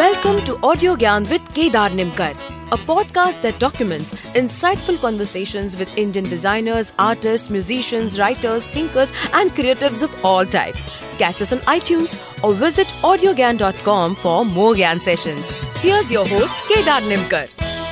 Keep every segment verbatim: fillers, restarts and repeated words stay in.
Welcome to Audio Gyan with Kedar Nimkar, a podcast that documents insightful conversations with Indian designers, artists, musicians, writers, thinkers, and creatives of all types. Catch us on iTunes or visit audio gyan dot com for more Gyan sessions. Here's your host, Kedar Nimkar.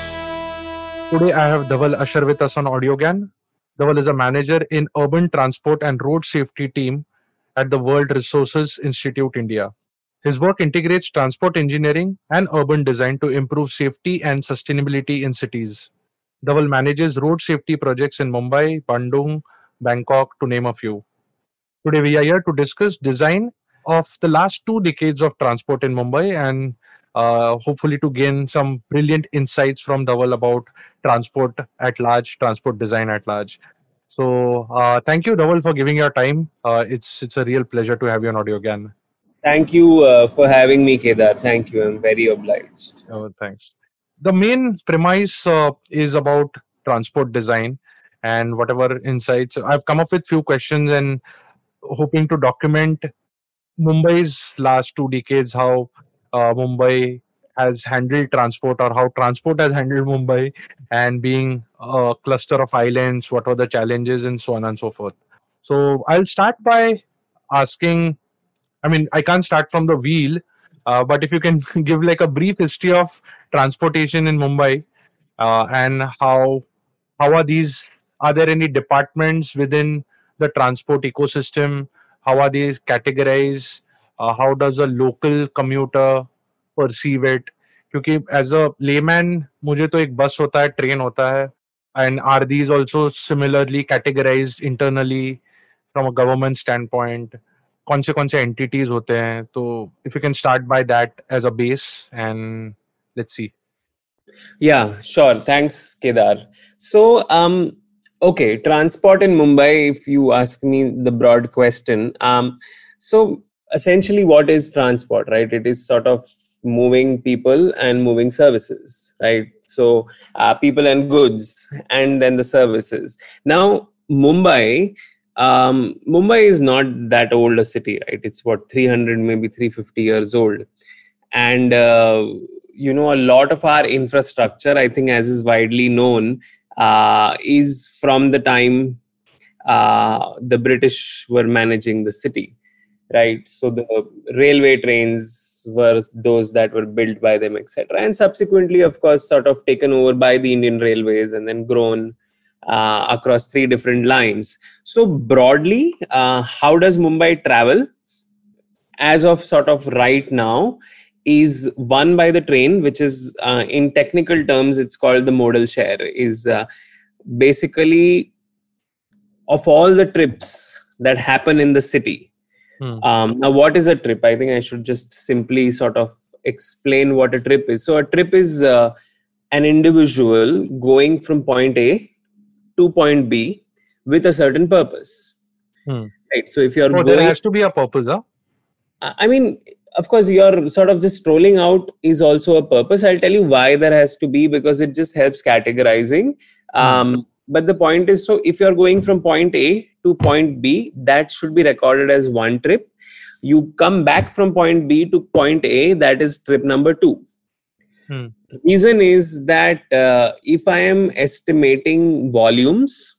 Today I have Dhaval Ashar with us on Audio Gyan. Dhaval is a manager in Urban Transport and Road Safety team at the World Resources Institute India. His work integrates transport engineering and urban design to improve safety and sustainability in cities. Dhaval manages road safety projects in Mumbai, Bandung, Bangkok, to name a few. Today we are here to discuss design of the last two decades of transport in Mumbai and uh, hopefully to gain some brilliant insights from Dhaval about transport at large, transport design at large. So uh, thank you, Dhaval, for giving your time. Uh, it's it's a real pleasure to have you on Audio Gyan. Thank you uh, for having me, Kedar. Thank you. I'm very obliged. Oh, thanks. The main premise uh, is about transport design and whatever insights. I've come up with few questions and hoping to document Mumbai's last two decades, how uh, Mumbai has handled transport or how transport has handled Mumbai, and being a cluster of islands, what were the challenges and so on and so forth. So I'll start by asking, I mean, I can't start from the wheel, uh, but if you can give like a brief history of transportation in Mumbai uh, and how how are these? Are there any departments within the transport ecosystem? How are these categorized? Uh, how does a local commuter perceive it? क्योंकि as a layman मुझे तो एक बस होता है, train होता है, and are these also similarly categorized internally from a government standpoint? कौन से कौन से entities होते हैं? तो if you can start by that as a base and let's see. Yeah, sure. Thanks, Kedar. So, um, okay, transport in Mumbai, if you ask me the broad question. Um, so, essentially, what is transport, right? It is sort of moving people and moving services, right? So, uh, people and goods, and then the services. Now, Mumbai. Um, Mumbai is not that old a city, right? It's what, three hundred, maybe three hundred fifty years old. And uh, you know, a lot of our infrastructure, I think, as is widely known, uh, is from the time uh, the British were managing the city, right? So the railway trains were those that were built by them, et cetera. And subsequently, of course, sort of taken over by the Indian Railways and then grown uh, across three different lines. So broadly, uh, how does Mumbai travel? As of sort of right now, is one by the train, which is uh, in technical terms, it's called the modal share, is uh, basically of all the trips that happen in the city. Hmm. Um, now, what is a trip? I think I should just simply sort of explain what a trip is. So a trip is uh, an individual going from point A to point B with a certain purpose. Hmm. Right. So if you're oh, going, there has to be a purpose, huh? I mean, of course, you're sort of just strolling out is also a purpose. I'll tell you why there has to be, because it just helps categorizing. Um, mm. But the point is, so if you're going from point A to point B, that should be recorded as one trip. You come back from point B to point A, that is trip number two. Mm. Reason is that uh, if I am estimating volumes,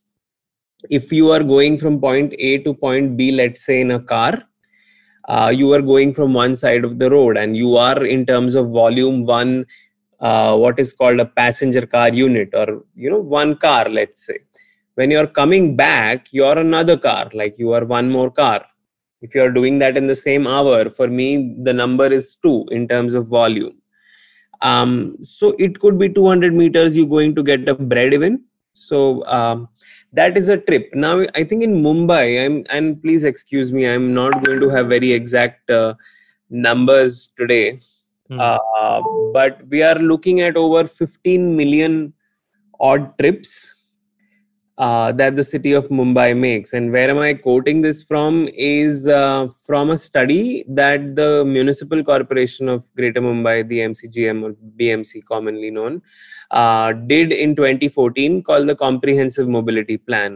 if you are going from point A to point B, let's say in a car, Uh, you are going from one side of the road and you are, in terms of volume, one uh, what is called a passenger car unit, or you know, one car, let's say. When you're coming back, you're another car, like you are one more car. If you're doing that in the same hour, for me the number is two in terms of volume. Um, so it could be two hundred meters you're going to get a bread even. So um, that is a trip. Now, I think in Mumbai, I'm, and please excuse me, I'm not going to have very exact uh, numbers today, hmm. uh, but we are looking at over fifteen million odd trips uh, that the city of Mumbai makes. And where am I quoting this from is uh, from a study that the Municipal Corporation of Greater Mumbai, the M C G M or B M C commonly known, uh, did in twenty fourteen, called the Comprehensive Mobility Plan.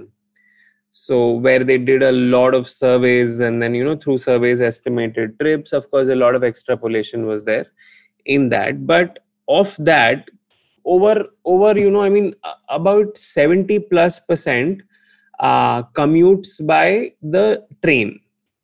So where they did a lot of surveys and then, you know, through surveys estimated trips. Of course, a lot of extrapolation was there. in that. But of that, over over you know, I mean, uh, about seventy plus percent uh, commutes by the train.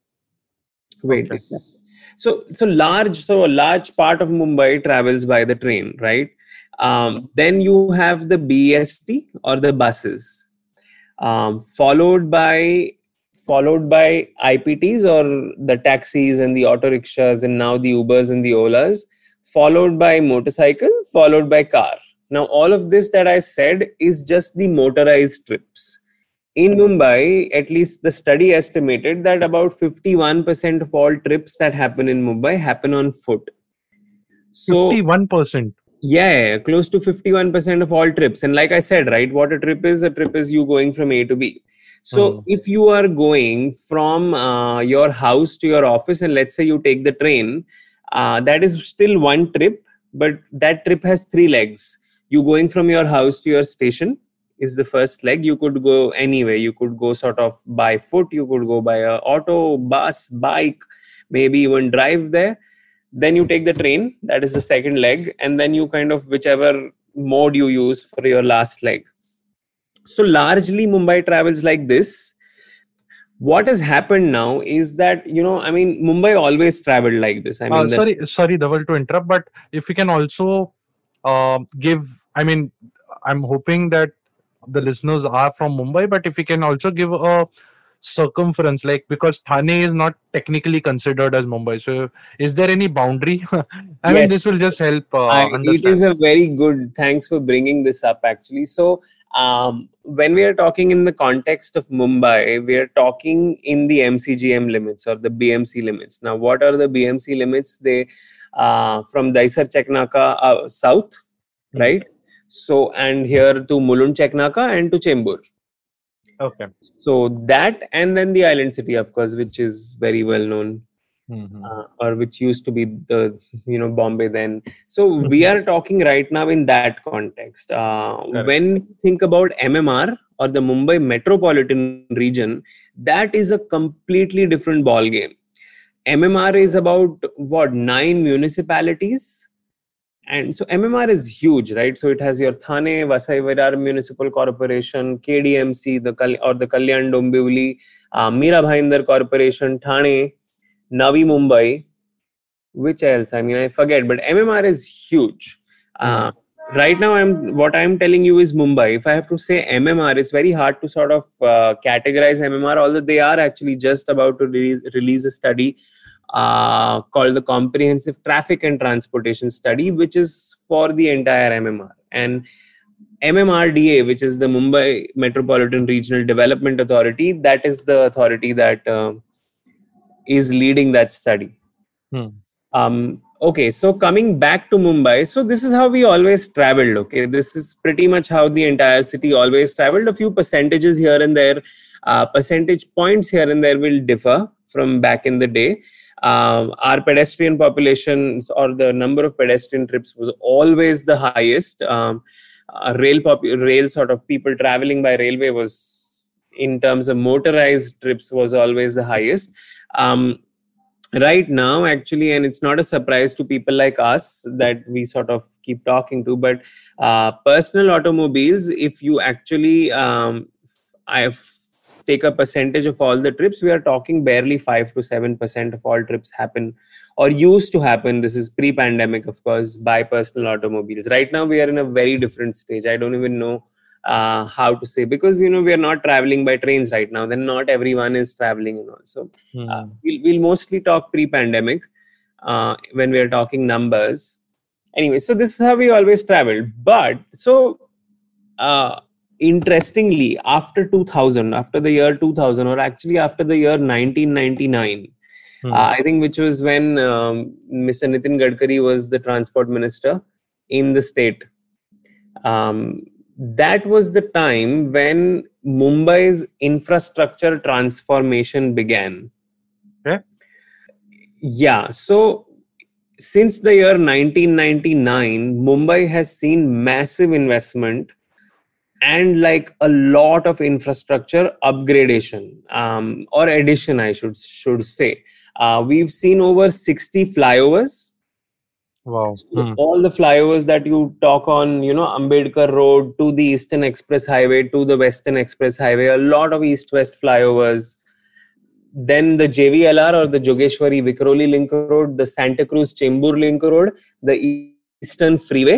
Wait. Okay. So so large so a large part of Mumbai travels by the train, right? Um, then you have the B S T or the buses, um, followed by followed by I P Ts or the taxis and the auto rickshaws, and now the Ubers and the Olas, followed by motorcycle, followed by car. Now all of this that I said is just the motorized trips. In Mumbai, at least the study estimated that about fifty-one percent of all trips that happen in Mumbai happen on foot. So fifty-one percent. yeah, yeah, yeah, close to fifty-one percent of all trips. And like I said, right, what a trip is, a trip is you going from A to B. So Hmm. if you are going from uh, your house to your office, and let's say you take the train, uh, that is still one trip, but that trip has three legs. You going from your house to your station is the first leg. You could go anywhere. You could go sort of by foot, you could go by a auto, bus, bike, maybe even drive there. Then you take the train, that is the second leg, and then you kind of whichever mode you use for your last leg. So largely Mumbai travels like this. What has happened now is that, you know, I mean, Mumbai always traveled like this. I mean, Uh, the, sorry, sorry, Dhaval, to interrupt, but if we can also uh, give, I mean, I'm hoping that the listeners are from Mumbai, but if we can also give a circumference, like because Thane is not technically considered as Mumbai. So, is there any boundary? I mean, yes, this will just help I, uh, it is understand. a very good. Thanks for bringing this up, actually. So, um, when we are talking in the context of Mumbai, we are talking in the M C G M limits or the B M C limits. Now, what are the B M C limits? They uh, from Daisar Cheknaka uh, south, Hmm. right? So, and here to Mulund Cheknaka and to Chembur. Okay. So that, and then the island city, of course, which is very well known. Mhm. Uh, or which used to be the, you know, Bombay then. So we are talking right now in that context. Uh, Correct. when you think about M M R or the Mumbai metropolitan region, that is a completely different ball game. M M R is about what, nine municipalities, and so M M R is huge, right? So it has your Thane, Vasai Virar Municipal Corporation, K D M C, the Kal- or the Kalyan Dombivli, uh, Mira Bhainder Corporation, Thane, Navi Mumbai, which else? I mean, I forget, but M M R is huge. Uh, right now, I'm what I'm telling you is Mumbai. If I have to say M M R, it's very hard to sort of uh, categorize M M R, although they are actually just about to release, release a study uh, called the Comprehensive Traffic and Transportation Study, which is for the entire M M R. And M M R D A, which is the Mumbai Metropolitan Regional Development Authority, that is the authority that uh, is leading that study. Hmm. Um, okay, so coming back to Mumbai, so this is how we always traveled. Okay, this is pretty much how the entire city always traveled. A few percentages here and there, uh, percentage points here and there will differ from back in the day. Um, our pedestrian populations or the number of pedestrian trips was always the highest. Um, uh, rail pop- rail sort of people traveling by railway was, in terms of motorized trips, was always the highest. Um, right now, actually, and it's not a surprise to people like us that we sort of keep talking to, but uh, personal automobiles, if you actually um, I take a percentage of all the trips, we are talking barely five to seven percent of all trips happen or used to happen. This is pre-pandemic, of course, by personal automobiles. Right now we are in a very different stage. I don't even know uh, how to say, because you know we are not traveling by trains right now, then not everyone is traveling and all. So uh, Hmm. we'll, we'll mostly talk pre-pandemic uh, when we are talking numbers. Anyway, so this is how we always traveled. But so uh, interestingly, after two thousand, after the year two thousand, or actually after the year nineteen ninety-nine, Hmm. uh, I think, which was when um, Mister Nitin Gadkari was the transport minister in the state. Um, that was the time when Mumbai's infrastructure transformation began. Okay. Yeah, so since the year nineteen ninety-nine, Mumbai has seen massive investment and like a lot of infrastructure upgradation, um, or addition, I should should say. Uh, we've seen over sixty flyovers. Wow. So Hmm. all the flyovers that you talk on, you know, Ambedkar Road to the Eastern Express Highway to the Western Express Highway, a lot of east-west flyovers. Then the J V L R or the Jogeshwari Vikhroli Link Road, the Santa Cruz Chembur Link Road, the Eastern Freeway.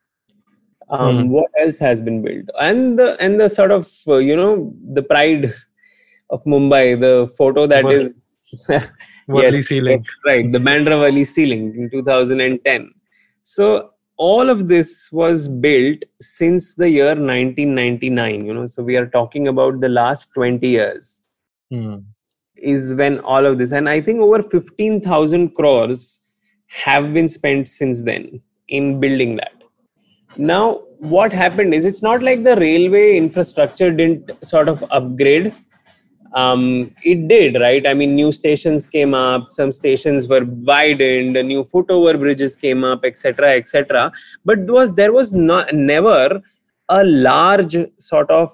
Um, Hmm. what else has been built? And the and the sort of uh, you know the pride of Mumbai, the photo that Wor- is yes, Worli Sea yes, Link. right, the Bandra Valley ceiling in two thousand ten. So all of this was built since the year nineteen ninety-nine. You know, so we are talking about the last twenty years Hmm. is when all of this, and I think over fifteen thousand crores have been spent since then in building that. Now, what happened is it's not like the railway infrastructure didn't sort of upgrade. Um, it did, right? I mean, new stations came up, some stations were widened, new footover bridges came up, et cetera, et cetera. But was there was not never a large sort of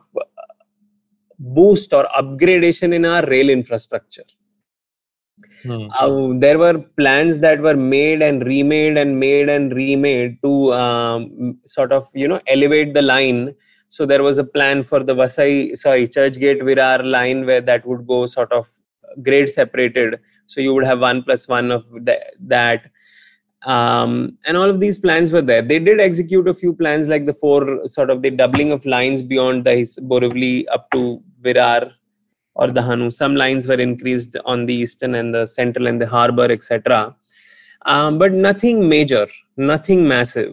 boost or upgradation in our rail infrastructure. Hmm. Uh, there were plans that were made and remade and made and remade to um, sort of you know elevate the line. So there was a plan for the Vasai, sorry, Churchgate Virar line where that would go sort of grade separated. So you would have one plus one of the, that. Um, and all of these plans were there. They did execute a few plans like the four sort of the doubling of lines beyond the Borivali up to Virar or the Hanu. Some lines were increased on the eastern and the central and the harbor, et cetera. Um, but nothing major, nothing massive.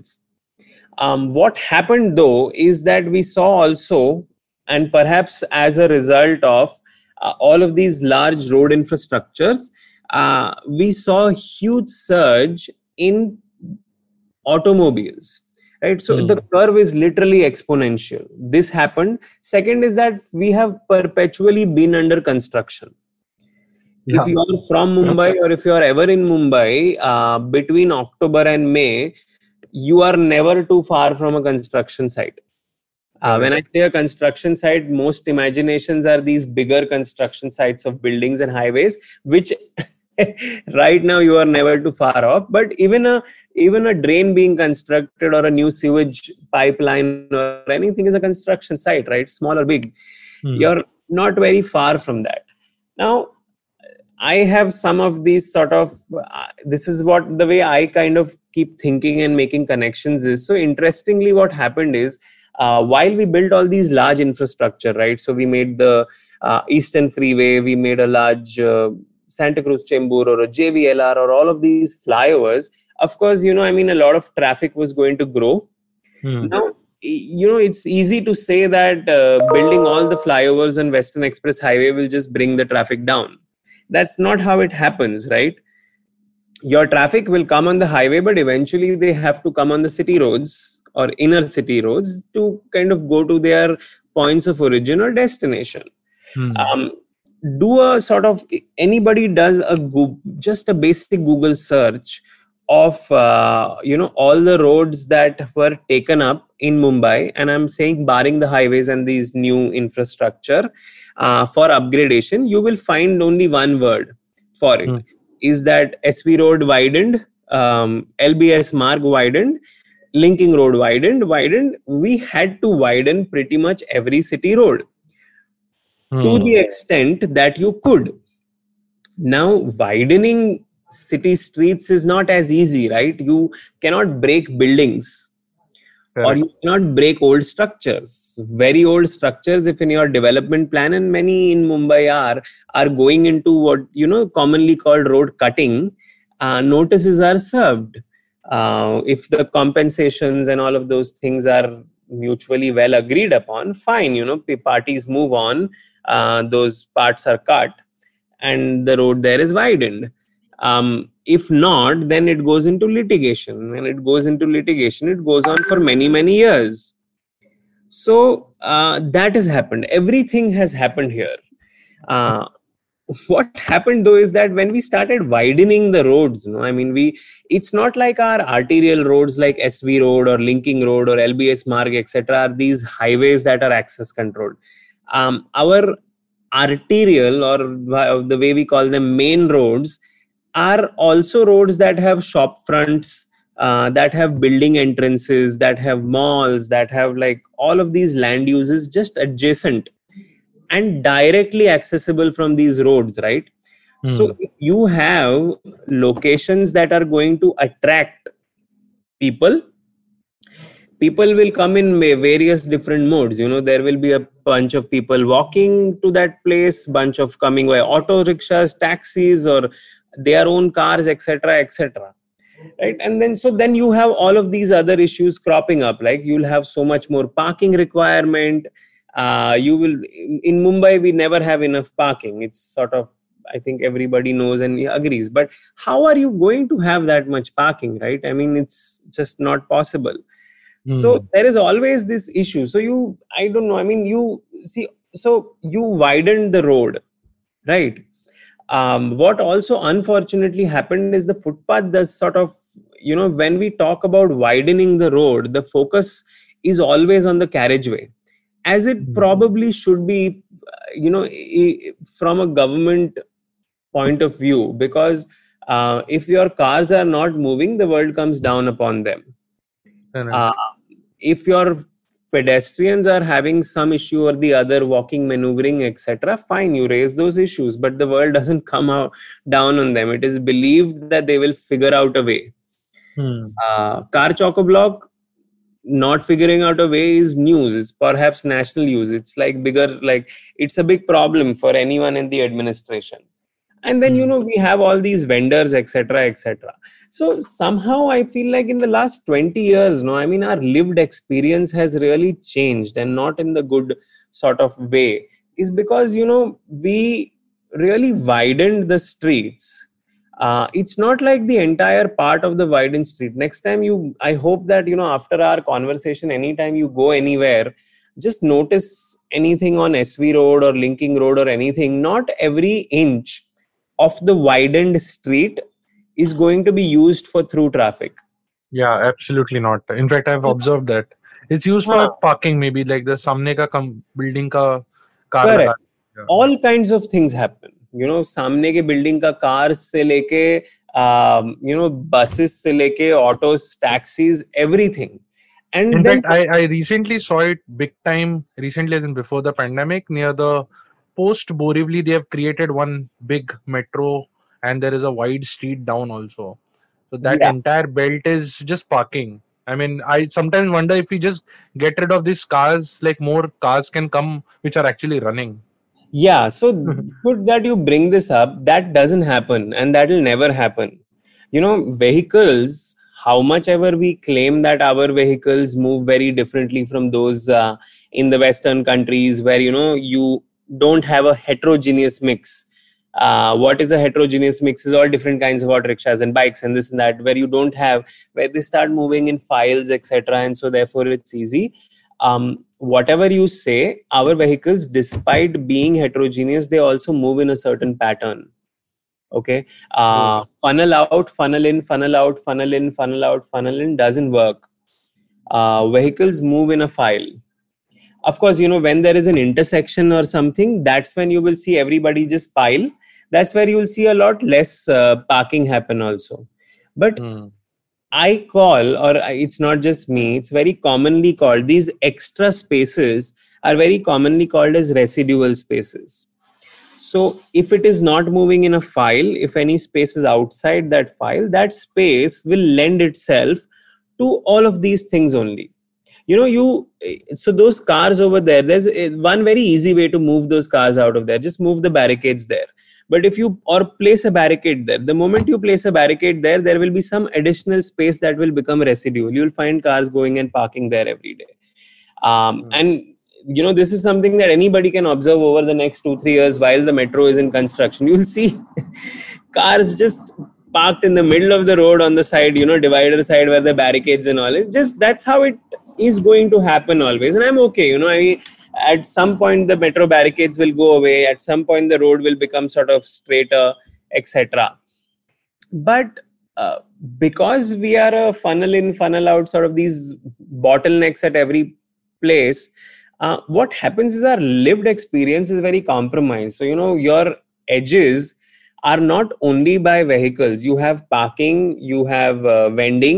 Um, what happened though is that we saw also, and perhaps as a result of uh, all of these large road infrastructures, uh, we saw a huge surge in automobiles. Right, so Hmm. the curve is literally exponential. This happened. Second is that we have perpetually been under construction. Yeah. If you are from Mumbai or if you are ever in Mumbai, uh, between October and May, you are never too far from a construction site. Uh, when I say a construction site, most imaginations are these bigger construction sites of buildings and highways, which right now you are never too far off. But even a even a drain being constructed or a new sewage pipeline or anything is a construction site, right? Small or big, Hmm. you're not very far from that. Now, I have some of these sort of, uh, this is what the way I kind of keep thinking and making connections is. So interestingly, what happened is, uh, while we built all these large infrastructure, right? So we made the uh, Eastern Freeway, we made a large uh, Santa Cruz Chembur or a J V L R or all of these flyovers. Of course, you know, I mean, a lot of traffic was going to grow. Hmm. Now, you know, it's easy to say that uh, building all the flyovers on Western Express Highway will just bring the traffic down. That's not how it happens, right? Your traffic will come on the highway, but eventually they have to come on the city roads or inner city roads to kind of go to their points of origin or destination. Hmm. Um, do a sort of, anybody does a Google, just a basic Google search of uh, you know all the roads that were taken up in Mumbai, and I'm saying barring the highways and these new infrastructure uh, for upgradation, you will find only one word for it. Hmm. Is that S V Road widened, um, L B S Marg widened, Linking Road widened, widened. We had to widen pretty much every city road Hmm. to the extent that you could. Now, widening city streets is not as easy, right? You cannot break buildings or Correct. you cannot break old structures. Very old structures, if in your development plan, and many in Mumbai are, are going into what, you know, commonly called road cutting, uh, notices are served. Uh, if the compensations and all of those things are mutually well agreed upon, fine, you know, parties move on, uh, those parts are cut and the road there is widened. Um, if not, then it goes into litigation. When it goes into litigation, it goes on for many, many years. So uh, that has happened. Everything has happened here. Uh, what happened though is that when we started widening the roads, you know, I mean, we it's not like our arterial roads like S V Road or Linking Road or L B S Marg, et cetera, are these highways that are access controlled. Um, our arterial, or the way we call them, main roads, are also roads that have shop fronts, uh, that have building entrances, that have malls, that have like all of these land uses just adjacent and directly accessible from these roads, right? So Hmm. if you have locations that are going to attract people, people will come in ma- various different modes. You know, there will be a bunch of people walking to that place, bunch of coming by auto rickshaws, taxis, or their own cars, etc., etc., right? And then so then you have all of these other issues cropping up, like you'll have so much more parking requirement. Uh, you will in, in Mumbai we never have enough parking. It's sort of, I think everybody knows and agrees, but how are you going to have that much parking, right? I mean, it's just not possible. So Hmm. there is always this issue. So you, I don't know, I mean, you see, so you widened the road, right? Um, what also unfortunately happened is the footpath does sort of, you know, when we talk about widening the road, the focus is always on the carriageway, as it Hmm. probably should be, uh, you know, i- from a government point of view, because uh, if your cars are not moving, the world comes down upon them. Uh, Correct. if your pedestrians are having some issue or the other, walking, maneuvering, etc., fine, you raise those issues, but the world doesn't come out down on them. It is believed that they will figure out a way. Hmm. Uh, car choco-block not figuring out a way is news. It's perhaps national news. It's like bigger, like it's a big problem for anyone in the administration. And then, you Hmm. know, we have all these vendors, etc., etc. So somehow I feel like in the last twenty years, no, I mean, our lived experience has really changed, and not in the good sort of way, is because, you know, we really widened the streets. Uh, it's not like the entire part of the widened street. Next time you, I hope that, you know, after our conversation, anytime you go anywhere, just notice anything on S V Road or Linking Road or anything. Not every inch of the widened street is going to be used for through traffic. Yeah, absolutely not. In fact, I've observed that it's used for Huh, parking, maybe like the samne ka kam building ka car laga. correct. Yeah. All kinds of things happen. You know, सामने के building का cars से लेके, um, you know, buses से लेके autos, taxis, everything. And In then fact, I, I recently saw it big time, recently as in before the pandemic, near the post Borivali, they have created one big metro and there is a wide street down also. So that yeah, entire belt is just parking. I mean, I sometimes wonder if we just get rid of these cars, like more cars can come which are actually running. yeah. So good that you bring this up. That doesn't happen, and that will never happen. You know, vehicles, how much ever we claim that our vehicles move very differently from those uh, in the Western countries, where, you know, you don't have a heterogeneous mix. Uh, what is a heterogeneous mix is all different kinds of auto rickshaws and bikes and this and that, where you don't have, where they start moving in files, etc., and so therefore it's easy. Um, whatever you say, our vehicles, despite being heterogeneous, they also move in a certain pattern. Okay. True. Uh, funnel out, funnel in, funnel out, funnel in, funnel out, funnel in doesn't work. Uh, vehicles move in a file. Of course, you know, when there is an intersection or something, that's when you will see everybody just pile. That's where you will see a lot less uh, parking happen also. But Hmm. I call, or I- it's not just me, it's very commonly called, these extra spaces are very commonly called as residual spaces. So if it is not moving in a file, if any space is outside that file, that space will lend itself to all of these things only. You know, you, so those cars over there, there's a- one very easy way to move those cars out of there. Just move the barricades there. But if you, or place a barricade there, the moment you place a barricade there, there will be some additional space that will become residual. You'll find cars going and parking there every day. Um, Hmm. and you know, this is something that anybody can observe over the next two three years while the metro is in construction. You'll see cars just parked in the middle of the road on the side, you know, divider side where the barricades and all. It's just, that's how it is going to happen always. And I'm okay, you know, I mean, at some point the metro barricades will go away, at some point the road will become sort of straighter, etc. But uh, because we are a funnel in, funnel out, sort of these bottlenecks at every place, uh, what happens is our lived experience is very compromised. So, you know, your edges are not only by vehicles. You have parking, you have uh, vending,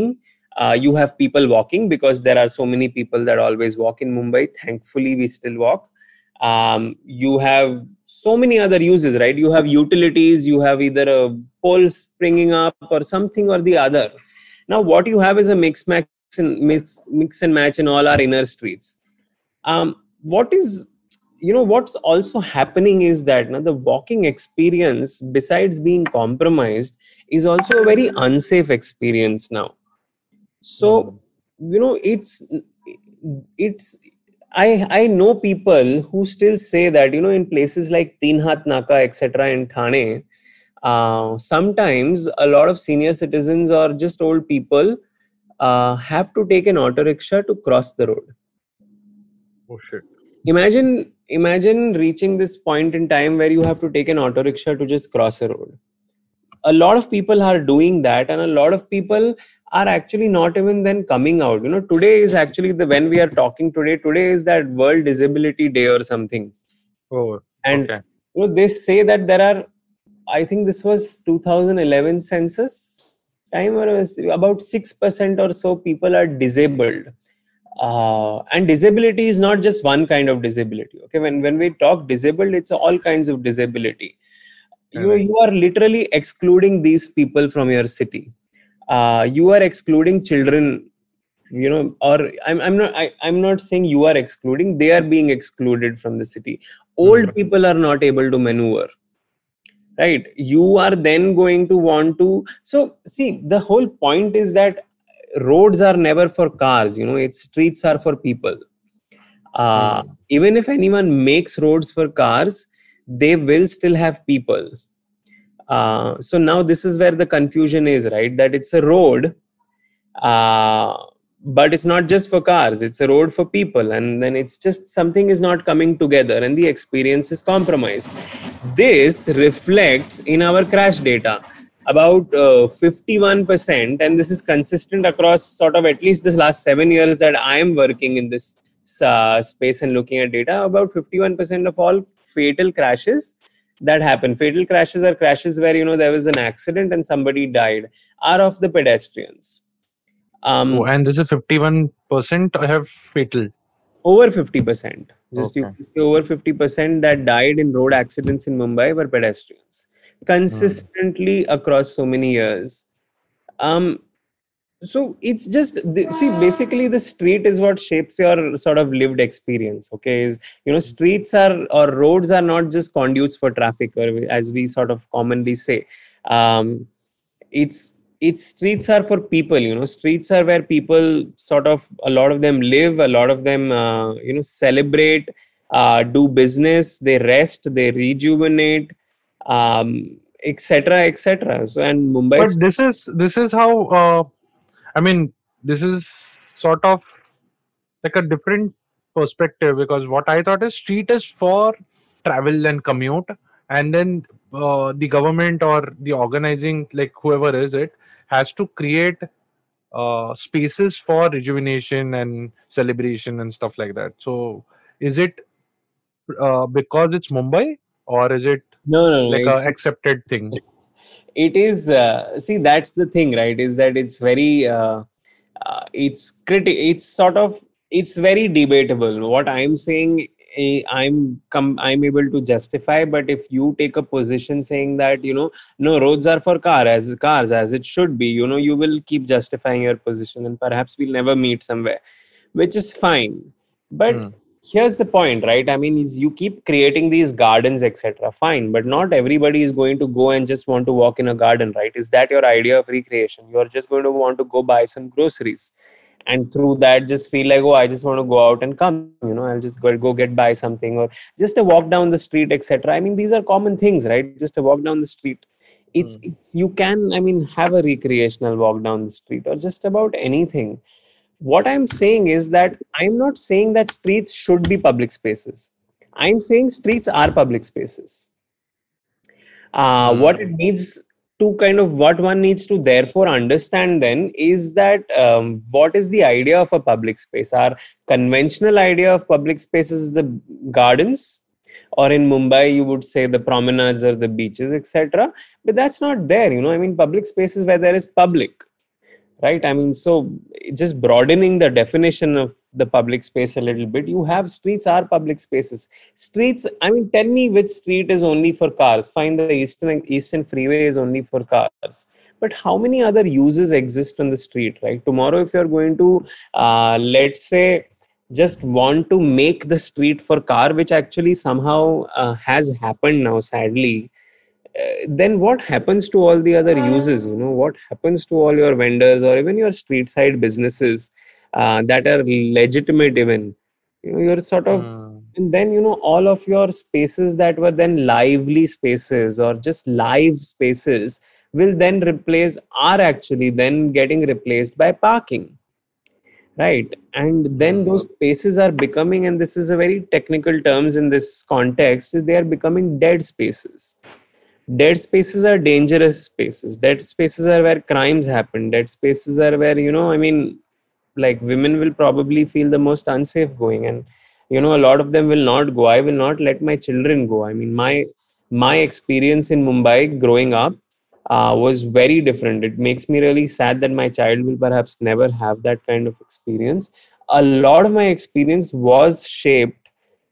Uh, you have people walking because there are so many people that always walk in Mumbai. Thankfully, we still walk. Um, you have so many other uses, right? You have utilities, you have either a pole springing up or something or the other. Now, what you have is a mix, max and mix, mix and match in all our inner streets. Um, what is, you know, what's also happening is that now the walking experience, besides being compromised, is also a very unsafe experience now. So, you know, it's it's I I know people who still say that, you know, in places like Teen Hath Naka, et cetera, in Thane, uh, sometimes a lot of senior citizens or just old people uh, have to take an auto rickshaw to cross the road. Oh shit! Imagine imagine reaching this point in time where you have to take an auto rickshaw to just cross a road. A lot of people are doing that, and a lot of people are actually not even then coming out. You know, today is actually the when we are talking today. Today is that World Disability Day or something. Oh, And okay. you know, they say that there are, I think this was two thousand eleven census time, or was about six percent or so people are disabled. Uh, and disability is not just one kind of disability. Okay, when when we talk disabled, it's all kinds of disability. You you are literally excluding these people from your city. Uh, you are excluding children. You know, or I'm I'm not I, I'm not saying you are excluding. They are being excluded from the city. Old Mm. people are not able to maneuver. Right? You are then going to want to. So see, the whole point is that roads are never for cars. You know, it's streets are for people. Uh, Mm. Even if anyone makes roads for cars, they will still have people. Uh, so now this is where the confusion is, right? That it's a road, uh, but it's not just for cars. It's a road for people, and then it's just something is not coming together, and the experience is compromised. This reflects in our crash data. About uh, fifty-one percent, and this is consistent across sort of at least this last seven years that I am working in this uh, space and looking at data. About fifty-one percent of all fatal crashes that happen, fatal crashes are crashes where, you know, there was an accident and somebody died, are of the pedestrians. Um, Oh, and this is fifty-one percent have fatal. over fifty percent, just you Okay. can say over fifty percent that died in road accidents in Mumbai were pedestrians, consistently across so many years. Um, so it's just the, see, basically the street is what shapes your sort of lived experience. Okay, is, you know, streets are or roads are not just conduits for traffic, or as we sort of commonly say. Um, it's it's streets are for people. You know, streets are where people sort of, a lot of them live, a lot of them uh, you know, celebrate, uh, do business, they rest, they rejuvenate, um, etc etc. So, and Mumbai, But this is this is how uh, I mean this is sort of like a different perspective, because what I thought is street is for travel and commute, and then uh, the government or the organizing, like whoever is it, has to create uh, spaces for rejuvenation and celebration and stuff like that. So is it uh, because it's Mumbai, or is it no no no like it, a accepted thing? it is uh, see, that's the thing, right? Is that it's very uh, uh, it's criti- it's sort of, it's very debatable. What I'm saying, eh, i'm com- I'm able to justify, but if you take a position saying that, you know, no, roads are for car as cars as it should be, you know, you will keep justifying your position, and perhaps we'll never meet somewhere, which is fine. But Hmm. here's the point, right? I mean, is you keep creating these gardens, etc., fine, but not everybody is going to go and just want to walk in a garden, right? Is that your idea of recreation? You're just going to want to go buy some groceries, and through that just feel like, oh, I just want to go out and come, you know, I'll just go, go get buy something, or just a walk down the street, etc. I mean, these are common things, right? Just a walk down the street. it's Hmm. it's you can, I mean, have a recreational walk down the street, or just about anything. What I'm saying is that I'm not saying that streets should be public spaces. I'm saying streets are public spaces. Uh, Hmm. what it needs to kind of, what one needs to therefore understand then is that, um, what is the idea of a public space? Our conventional idea of public spaces is the gardens, or in Mumbai you would say the promenades or the beaches, etc. But that's not there. You know, I mean, public spaces where there is public. right? I mean, so just broadening the definition of the public space a little bit, you have streets are public spaces. Streets, I mean, tell me which street is only for cars. Fine, the eastern eastern freeway is only for cars, but how many other uses exist on the street, right? Tomorrow if you're going to uh, let's say just want to make the street for car, which actually somehow uh, has happened now, sadly, uh, then what happens to all the other uses? You know, what happens to all your vendors or even your street side businesses uh, that are legitimate? Even, you know, you're sort of, Hmm. and then, you know, all of your spaces that were then lively spaces or just live spaces will then replace are actually then getting replaced by parking, right? And then Hmm. those spaces are becoming, and this is a very technical terms in this context, they are becoming dead spaces. Dead spaces are dangerous spaces. Dead spaces are where crimes happen. Dead spaces are where, you know, I mean, like women will probably feel the most unsafe going, and you know, a lot of them will not go. I will not let my children go. I mean, my my experience in Mumbai growing up uh, was very different. It makes me really sad that my child will perhaps never have that kind of experience. A lot of my experience was shaped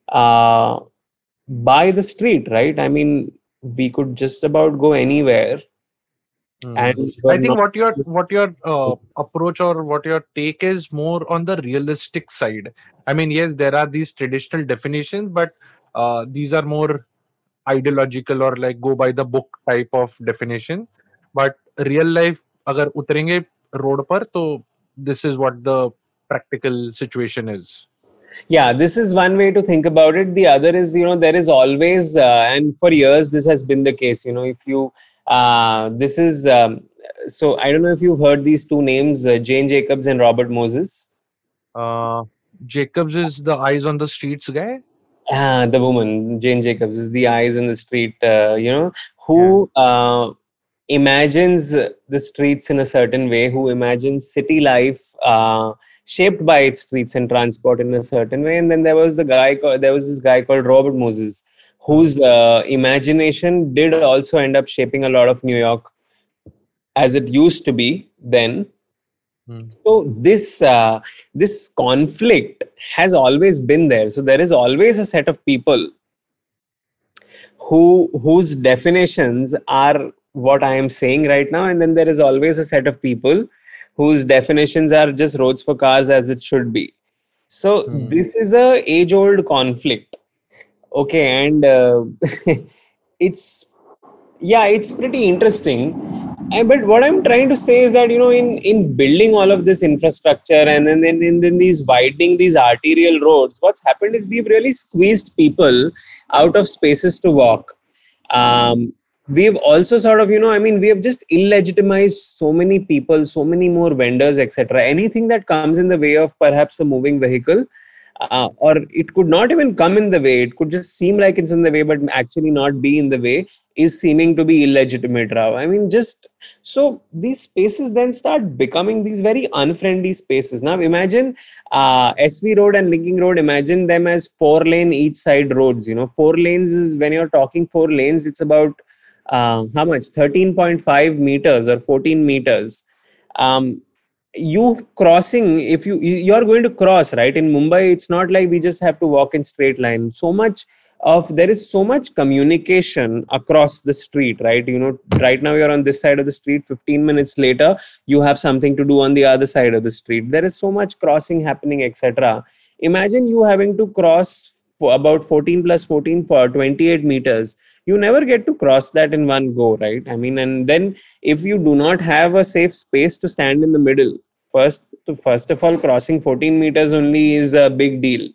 uh, by the street, right? I mean, we could just about go anywhere Hmm. and I were think not. what your what your uh, approach or what your take is more on the realistic side. I mean, yes, there are these traditional definitions, but uh, these are more ideological or like go by the book type of definition. But real life, अगर उतरेंगे road पर तो this is what the practical situation is. Yeah, this is one way to think about it. The other is, you know, there is always, uh, and for years this has been the case. You know, if you, uh, this is, um, so I don't know if you've heard these two names, uh, Jane Jacobs and Robert Moses. Uh, Jacobs is the eyes on the streets guy. Ah, the woman, Jane Jacobs, is the eyes in the street, uh, you know, Yeah. who uh, imagines the streets in a certain way, who imagines city life uh, shaped by its streets and transport in a certain way. And then there was the guy, called, there was this guy called Robert Moses, Hmm. whose uh, imagination did also end up shaping a lot of New York as it used to be then. Hmm. So this uh, this conflict has always been there. So there is always a set of people who whose definitions are what I am saying right now, and then there is always a set of people whose definitions are just roads for cars as it should be. So Hmm. this is a age old conflict, okay, and uh, it's, yeah, it's pretty interesting. And, but what I'm trying to say is that, you know, in in building all of this infrastructure and then in, in, in these widening these arterial roads, what's happened is we've really squeezed people out of spaces to walk. um, we've also sort of, you know, I mean, we have just illegitimized so many people, so many more vendors, etc. Anything that comes in the way of perhaps a moving vehicle, uh, or it could not even come in the way, it could just seem like it's in the way but actually not be in the way, is seeming to be illegitimate, Rao. I mean, just so these spaces then start becoming these very unfriendly spaces. Now imagine uh, S V Road and Linking Road, imagine them as four lane each side roads. You know, four lanes is, when you're talking four lanes, it's about uh, how much? thirteen point five meters or fourteen meters. Um, you crossing, if you you're going to cross, right? In Mumbai, it's not like we just have to walk in straight line. So much of, there is so much communication across the street, right? You know, right now you're on this side of the street, fifteen minutes later you have something to do on the other side of the street. There is so much crossing happening, etc. Imagine you having to cross for about fourteen plus fourteen for twenty-eight meters. You never get to cross that in one go, right? I mean, and then if you do not have a safe space to stand in the middle, first to first of all, crossing fourteen meters only is a big deal.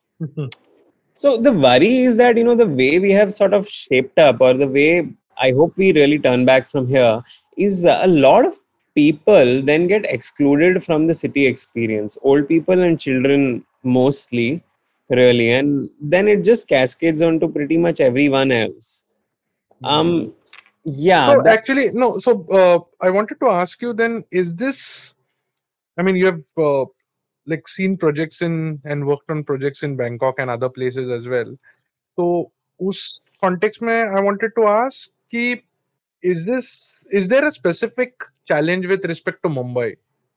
So the worry is that, you know, the way we have sort of shaped up, or the way I hope we really turn back from here, is a lot of people then get excluded from the city experience. Old people and children mostly, really, and then it just cascades onto pretty much everyone else. Hmm. Um, yeah, So that. actually, no. So uh, I wanted to ask you then: is this? I mean, you have uh, like seen projects in and worked on projects in Bangkok and other places as well. So उस context में I wanted to ask कि is this is there a specific challenge with respect to Mumbai?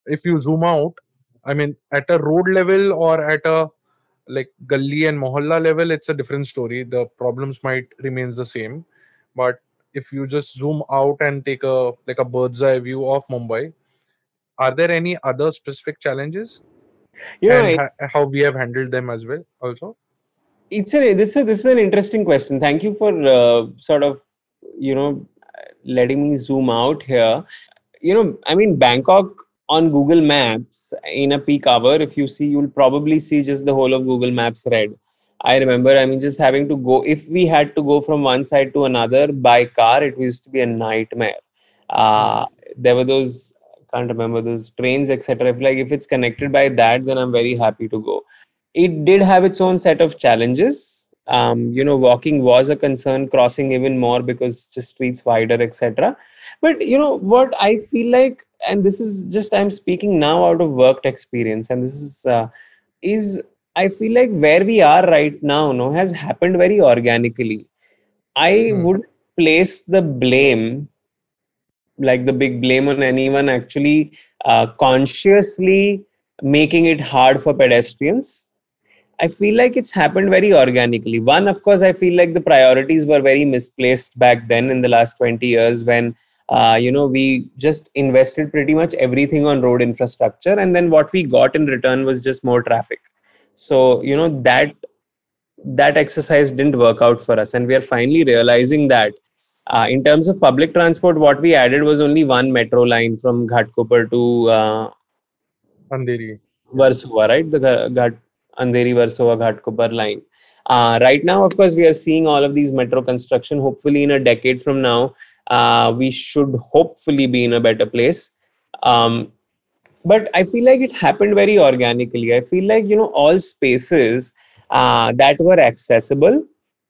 if you zoom out, I mean, at a road level or at a like gully and mohalla level, it's a different story. The problems might remain the same, but if you just zoom out and take a like a bird's eye view of Mumbai, are there any other specific challenges, You know, and it, ha- how we have handled them as well also? it's a this is this is an interesting question. Thank you for uh, sort of you know letting me zoom out here. You know, I mean, Bangkok on Google Maps in a peak hour, if you see, you'll probably see just the whole of Google Maps red. I remember, I mean, just having to go, if we had to go from one side to another by car, it used to be a nightmare. Hmm. Uh, there were those, I can't remember, those trains, et cetera. If, like, if it's connected by that, then I'm very happy to go. It did have its own set of challenges. Um, you know, walking was a concern, crossing even more because just streets wider, et cetera. But you know what I feel like, and this is just I'm speaking now out of worked experience, and this is uh, is I feel like where we are right now, no, has happened very organically. I Hmm. would place the blame, like the big blame, on anyone actually uh, consciously making it hard for pedestrians. I feel like it's happened very organically. One, of course, I feel like the priorities were very misplaced back then in the last twenty years when, uh, you know, we just invested pretty much everything on road infrastructure. And then what we got in return was just more traffic. So, you know, that that exercise didn't work out for us. And we are finally realizing that uh, in terms of public transport, what we added was only one metro line from Ghatkopar to uh, Andheri. Yeah. Versova, right? The Ghat Andheri Versova Ghatkopar line. Uh, right now, of course, we are seeing all of these metro construction. Hopefully, in a decade from now, uh, we should hopefully be in a better place. Um, but I feel like it happened very organically. I feel like you know all spaces uh, that were accessible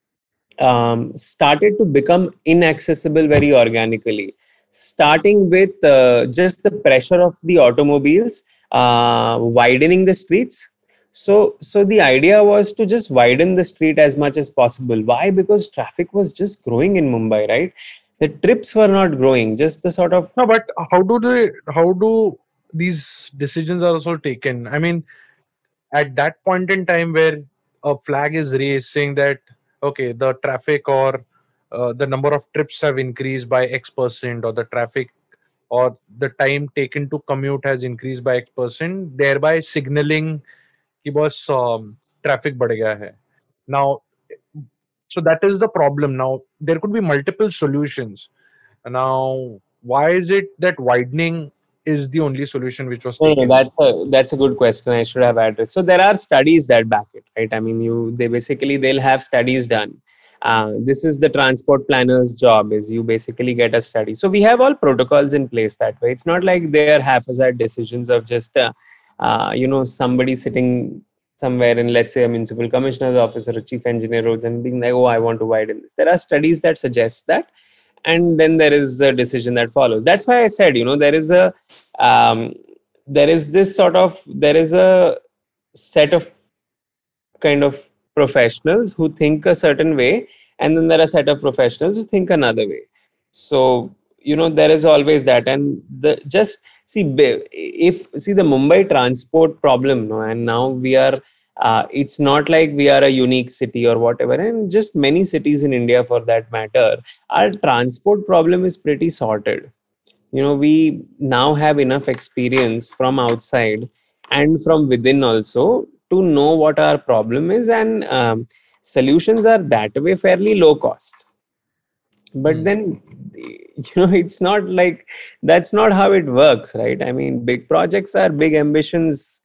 um, started to become inaccessible very organically, starting with uh, just the pressure of the automobiles uh, widening the streets. So, so the idea was to just widen the street as much as possible. Why? Because traffic was just growing in Mumbai, right? The trips were not growing, just the sort of No, but how do they? How do these decisions are also taken? I mean, at that point in time where a flag is raised saying that okay, the traffic or uh, the number of trips have increased by X percent, or the traffic or the time taken to commute has increased by X percent, thereby signaling कि बस um, traffic बढ़ गया है. Now, so that is the problem. Now there could be multiple solutions. Now, why is it that widening is the only solution which was no, no, taken? that's a that's a good question. I should have addressed. So there are studies that back it, right? I mean, you they basically they'll have studies done. Uh, this is the transport planner's job. Is you basically get a study. So we have all protocols in place that way. It's not like they are haphazard decisions of just uh, uh, you know somebody sitting somewhere in, let's say, a municipal commissioner's office or a chief engineer roads and being like, oh, I want to widen this. There are studies that suggest that, and then there is a decision that follows. That's why I said, you know, there is a um, there is this sort of there is a set of kind of professionals who think a certain way, and then there are a set of professionals who think another way. So you know there is always that, and the just see if see the Mumbai transport problem, no, and now we are uh, it's not like we are a unique city or whatever, and just many cities in India for that matter, our transport problem is pretty sorted. You know we now have enough experience from outside and from within also to know what our problem is, and um, solutions are that way fairly low cost. But Hmm. then you know it's not like that's not how it works, right? I mean, big projects are big ambitions.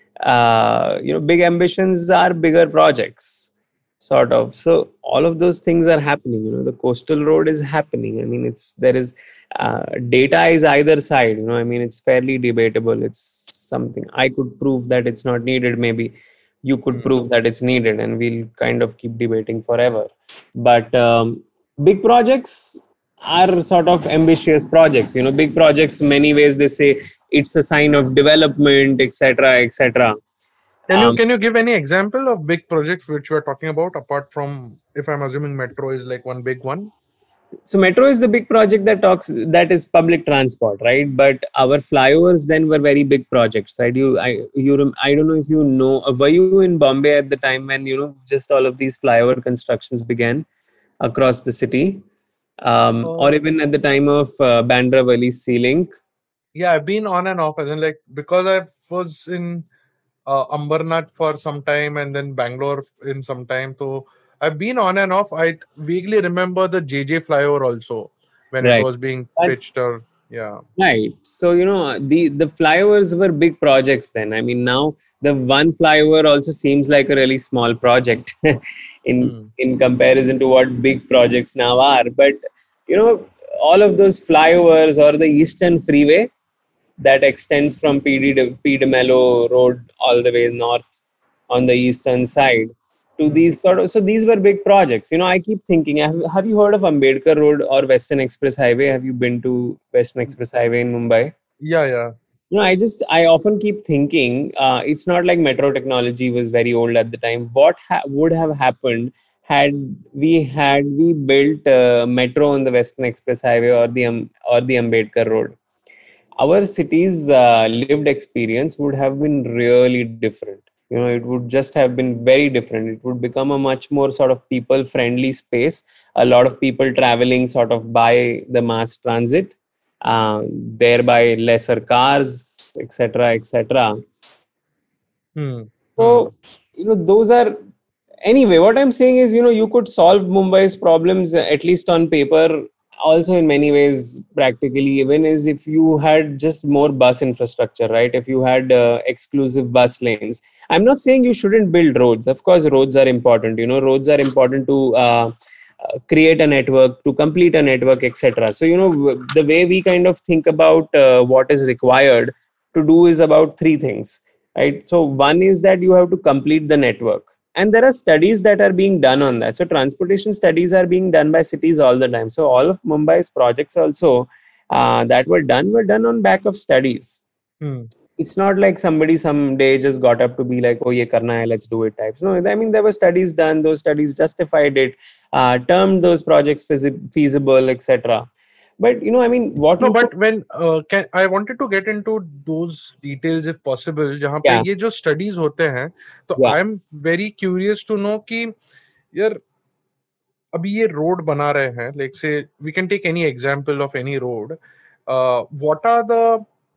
Uh, you know big ambitions are bigger projects, sort of. So all of those things are happening. You know the coastal road is happening. I mean, it's there is uh, data is either side. You know I mean, it's fairly debatable. It's something I could prove that it's not needed. Maybe you could Hmm. prove that it's needed, and we'll kind of keep debating forever. But um, big projects are sort of ambitious projects. You know big projects, many ways they say it's a sign of development, etc., etc. Can you um, can you give any example of big projects which we're talking about apart from, if I'm assuming metro is like one big one? So metro is the big project that talks that is public transport, right? But our flyovers then were very big projects, right? You, I, you, rem- I don't know if you know. uh, Were you in Bombay at the time when you know just all of these flyover constructions began across the city, um, Uh, or even at the time of uh, Bandra Valley Sea Link? yeah, I've been on and off, as in like because I was in uh, Ambernath for some time and then Bangalore in some time. So I've been on and off. I vaguely remember the J J flyover also when it Right. was being That's pitched. Or yeah, right. So, you know, the, the flyovers were big projects then. I mean, now the one flyover also seems like a really small project in hmm. in comparison to what big projects now are. But, you know, all of those flyovers or the Eastern Freeway that extends from P D, de- P. de Mello Road all the way north on the eastern side to Hmm. these sort of, so these were big projects. You know, I keep thinking, have, have you heard of Ambedkar Road or Western Express Highway? Have you been to Western Express Highway in Mumbai? Yeah, yeah. You know, I just, I often keep thinking, uh, it's not like metro technology was very old at the time. What ha- would have happened had we had we built uh, metro on the Western Express Highway or the um, or the Ambedkar Road? Our city's uh, lived experience would have been really different. You know, it would just have been very different. It would become a much more sort of people friendly space, a lot of people traveling sort of by the mass transit, uh, thereby lesser cars, etc., etc. Hmm. Hmm. So, you know, those are, anyway, what I'm saying is, you know, you could solve Mumbai's problems, uh, at least on paper, also in many ways, practically, even is if you had just more bus infrastructure, right? If you had uh, exclusive bus lanes. I'm not saying you shouldn't build roads. Of course, roads are important. You know, roads are important to uh, uh, create a network, to complete a network, et cetera. So, you know, w- the way we kind of think about uh, what is required to do is about three things, right? So one is that you have to complete the network, and there are studies that are being done on that. So transportation studies are being done by cities all the time. So all of Mumbai's projects also uh, that were done were done on back of studies. Hmm. It's not like somebody someday just got up to be like, oh ye karna hai, let's do it types. No, I mean, there were studies done, those studies justified it, uh, termed those projects feasi- feasible, etc. But you know, I mean, what No, you could, but when uh, can I wanted to get into those details if possible, जहाँ पे yeah, ये जो studies होते हैं, तो yeah, I'm very curious to know कि यार अभी ये रोड बना रहे हैं, like say we can take any example of any road. Uh, what are the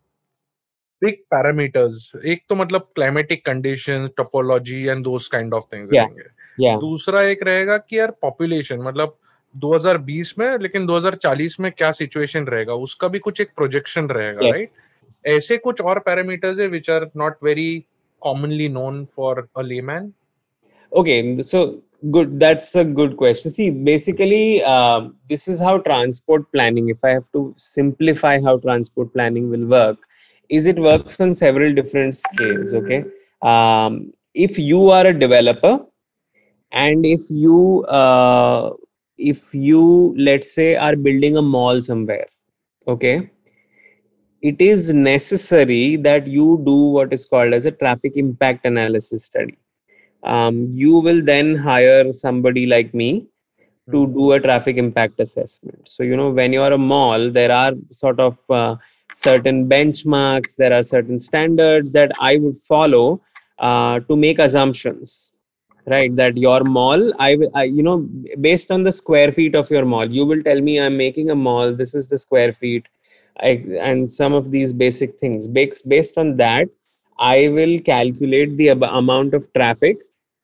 big parameters? एक तो मतलब climatic conditions, topology and those kind of things yeah, रहेंगे. yeah. दूसरा एक रहेगा कि यार population, मतलब दो हज़ार बीस में, लेकिन दो हज़ार चालीस में क्या सिचुएशन रहेगा, उसका भी कुछ एक प्रोजेक्शन रहेगा, राइट? Yes. ऐसे कुछ और पैरामीटर्स है which are not very commonly known for a layman. Okay, so good. That's a good question. See, basically, um, this is how transport planning, if I have to simplify how transport planning will work, is it works on several different scales. Okay. Um, if you are a developer and if you, uh, if you, let's say, are building a mall somewhere, okay, it is necessary that you do what is called as a traffic impact analysis study. Um, you will then hire somebody like me Hmm. to do a traffic impact assessment. So, you know, when you are a mall, there are sort of uh, certain benchmarks, there are certain standards that I would follow uh, to make assumptions, right? That your mall, I, will- I, you know, based on the square feet of your mall, you will tell me I'm making a mall, this is the square feet, I, and some of these basic things. Based, based on that, I will calculate the ab- amount of traffic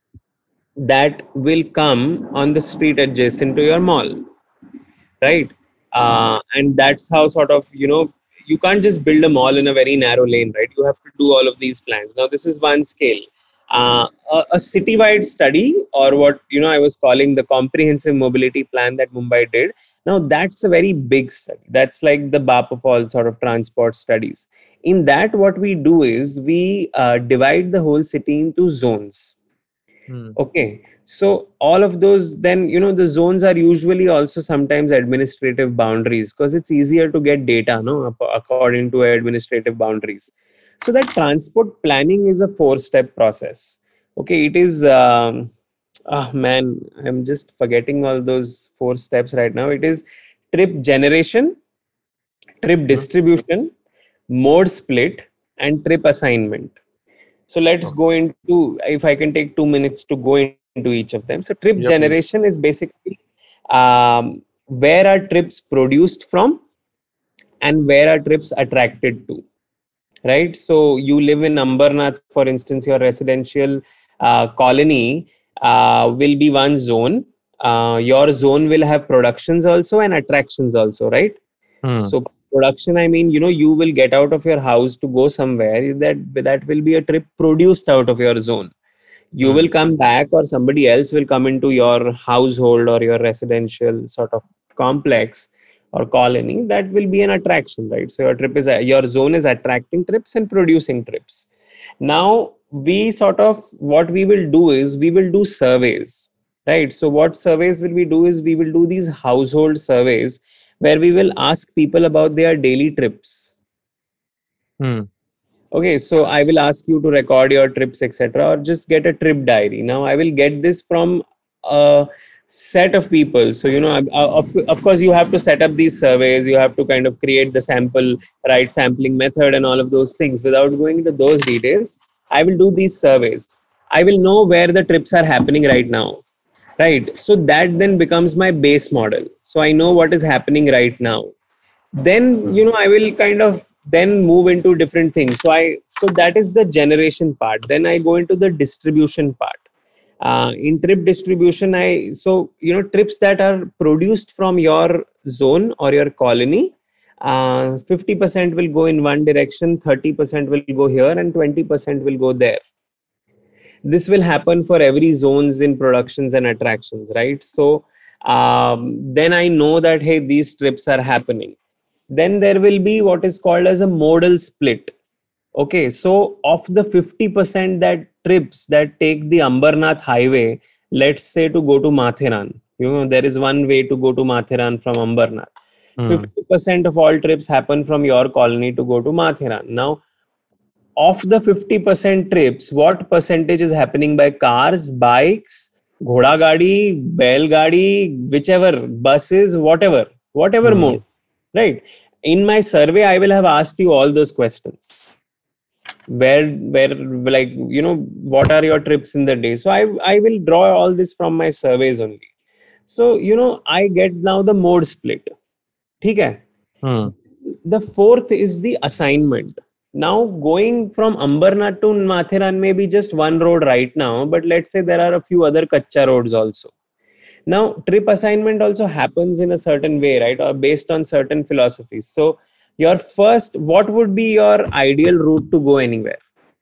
that will come on the street adjacent to your mall, right? Hmm. Uh, and that's how sort of, you know, you can't just build a mall in a very narrow lane, right? You have to do all of these plans. Now this is one scale. Uh, a, a citywide study, or what, you know, I was calling the comprehensive mobility plan that Mumbai did, now that's a very big study. That's like the B A P of all sort of transport studies. In that, what we do is we uh, divide the whole city into zones. Hmm. Okay, so all of those, then, you know, the zones are usually also sometimes administrative boundaries, because it's easier to get data, no, ap- according to administrative boundaries. So that transport planning is a four-step process. Okay, it is um, Ah, man, I'm just forgetting all those four steps right now. It is trip generation, trip Hmm. distribution, mode split, and trip assignment. So let's Oh, go into, if I can take two minutes to go into each of them. So trip yeah, please. generation is basically um, where are trips produced from and where are trips attracted to, right? So you live in Ambernath, for instance, your residential uh, colony uh, will be one zone. Uh, your zone will have productions also and attractions also, right? Hmm. So production, I mean, you know, you will get out of your house to go somewhere. That that will be a trip produced out of your zone. You Hmm. will come back, or somebody else will come into your household or your residential sort of complex or colony. That will be an attraction, right? So your trip is your zone is attracting trips and producing trips. Now we sort of, what we will do is we will do surveys, right? So what surveys will we do is we will do these household surveys where we will ask people about their daily trips. Hmm. Okay, so I will ask you to record your trips, et cetera, or just get a trip diary. Now, I will get this from a set of people. So, you know, of, of course, you have to set up these surveys. You have to kind of create the sample, right, sampling method, and all of those things. Without going into those details, I will do these surveys. I will know where the trips are happening right now, right? So that then becomes my base model. So I know what is happening right now. Then, you know, I will kind of then move into different things. So I so that is the generation part. Then I go into the distribution part. Uh, in trip distribution, I so you know, trips that are produced from your zone or your colony, uh, fifty percent will go in one direction, thirty percent will go here, and twenty percent will go there. This will happen for every zones in productions and attractions, right? So um, then I know that, hey, these trips are happening. Then there will be what is called as a modal split. Okay, so of the fifty percent that trips that take the Ambernath highway, let's say to go to Mathiran, you know, there is one way to go to Mathiran from Ambernath. Hmm. fifty percent of all trips happen from your colony to go to Mathiran. Now, of the fifty percent trips, what percentage is happening by cars, bikes, ghoda gadi, bel gadi, whichever, buses, whatever, whatever Hmm. mode, right? In my survey, I will have asked you all those questions. Where, where, like, you know, what are your trips in the day? So I, I will draw all this from my surveys only. So, you know, I get now the mode split. Okay. Hmm. The fourth is the assignment. Now, going from Ambernath to Mathiran may be just one road right now, but let's say there are a few other kacha roads also. Now, trip assignment also happens in a certain way, right, or based on certain philosophies. So, your first, what would be your ideal route to go anywhere?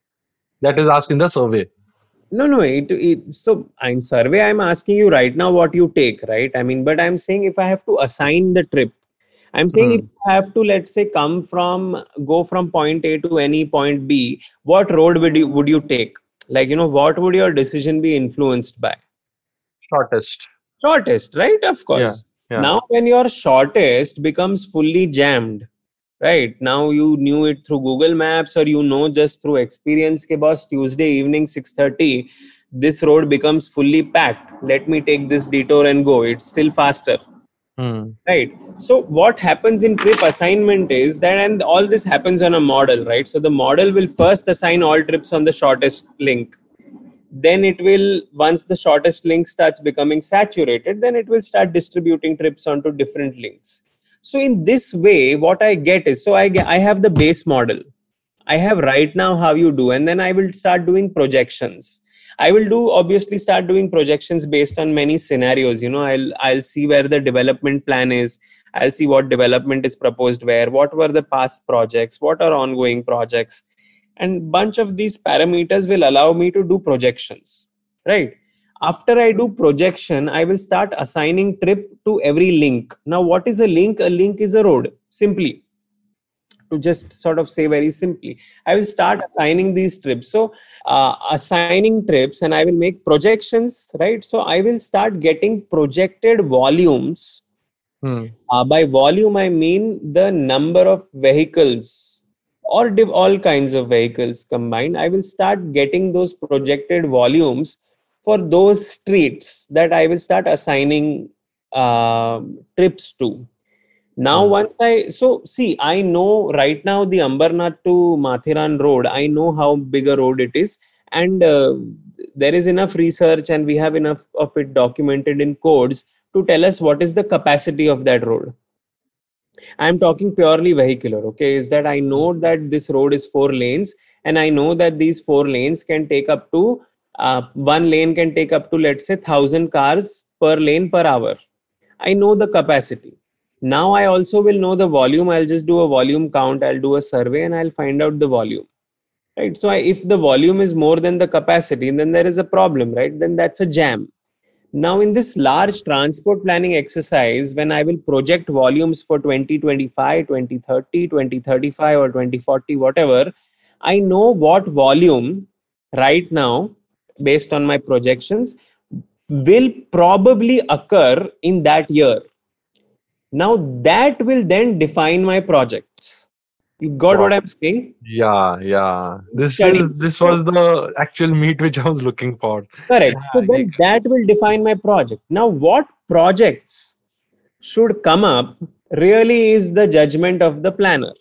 That is asked in the survey. No, no. It, it, so in survey, I'm asking you right now what you take, right? I mean, but I'm saying if I have to assign the trip, I'm saying if Hmm. you have to, let's say, come from, go from point A to any point B, what road would you would you take? Like, you know, what would your decision be influenced by? Shortest. Shortest, right? Of Yeah. course. Yeah. Now, when your shortest becomes fully jammed, right? Now you knew it through Google Maps, or you know just through experience. Ke boss, Tuesday evening six thirty, this road becomes fully packed. Let me take this detour and go. It's still faster. Hmm. Right. So what happens in trip assignment is that, and all this happens on a model, right? So the model will first assign all trips on the shortest link. Then it will, once the shortest link starts becoming saturated, then it will start distributing trips onto different links. So in this way, what I get is, so I get, I have the base model. I have right now how you do, and then I will start doing projections. I will do, obviously start doing projections based on many scenarios. You know, I'll I'll see where the development plan is. I'll see what development is proposed where, what were the past projects, what are ongoing projects, and bunch of these parameters will allow me to do projections. Right. After I do projection, I will start assigning trip to every link. Now, what is a link? A link is a road. Simply, to just sort of say very simply, I will start assigning these trips. So uh, assigning trips, and I will make projections, right? So I will start getting projected volumes. Hmm. Uh, by volume, I mean the number of vehicles, or div- all kinds of vehicles combined. I will start getting those projected volumes for those streets that I will start assigning uh, trips to. Now, Hmm. once I, so see, I know right now the Ambernath to Mathiran road, I know how big a road it is. And uh, there is enough research and we have enough of it documented in codes to tell us what is the capacity of that road. I'm talking purely vehicular, okay? Is that I know that this road is four lanes, and I know that these four lanes can take up to, uh, one lane can take up to, let's say, one thousand cars per lane per hour. I know the capacity. Now I also will know the volume. I'll just do a volume count. I'll do a survey and I'll find out the volume. Right. So I, if the volume is more than the capacity, then there is a problem, right? Then that's a jam. Now, in this large transport planning exercise, when I will project volumes for twenty twenty-five, twenty thirty, twenty thirty-five, or twenty forty, whatever, I know what volume right now, based on my projections, will probably occur in that year. Now, that will then define my projects. You got Got what it. I'm saying? Yeah, yeah. This Study. is this So, was the actual meat which I was looking for. correct. Yeah, So ye- then that will define my project. Now, what projects should come up really is the judgment of the planner.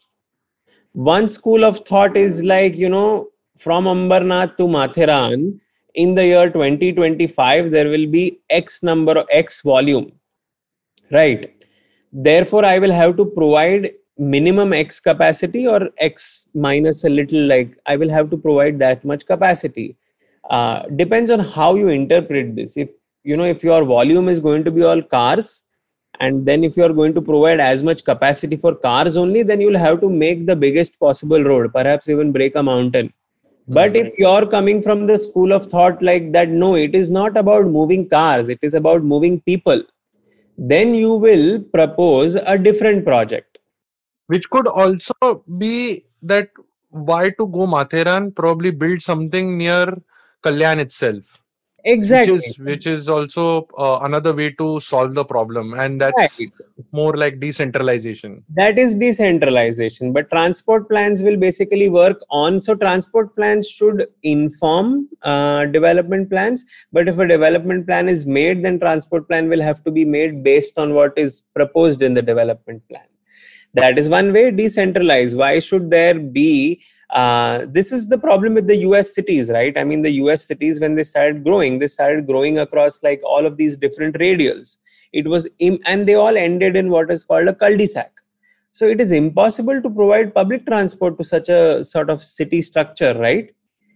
One school of thought is like, you know, from Ambernath to Mathiran in the year twenty twenty-five, there will be X number of X volume, right? Therefore, I will have to provide minimum X capacity or X minus a little, like I will have to provide that much capacity. Uh, depends on how you interpret this. If, you know, if your volume is going to be all cars, and then if you are going to provide as much capacity for cars only, then you'll have to make the biggest possible road, perhaps even break a mountain. But hmm. if you're coming from the school of thought like that, no, it is not about moving cars, it is about moving people, then you will propose a different project. Which could also be that why to go Matheran, probably build something near Kalyan itself, which Exactly. is which is also uh, another way to solve the problem, and that's Right. more like decentralization. That is decentralization, but transport plans will basically work on. So transport plans should inform uh, development plans, but if a development plan is made, then transport plan will have to be made based on what is proposed in the development plan. That is one way. Decentralize. Why should there be, uh, this is the problem with the U S cities, right? I mean, the U S cities, when they started growing, they started growing across like all of these different radials. It was im- and they all ended in what is called a cul-de-sac. So it is impossible to provide public transport to such a sort of city structure, right?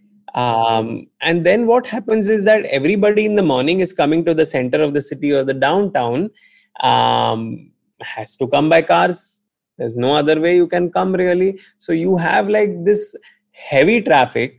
Um, and then what happens is that everybody in the morning is coming to the center of the city or the downtown, um, has to come by cars. There's no other way you can come really. So you have like this heavy traffic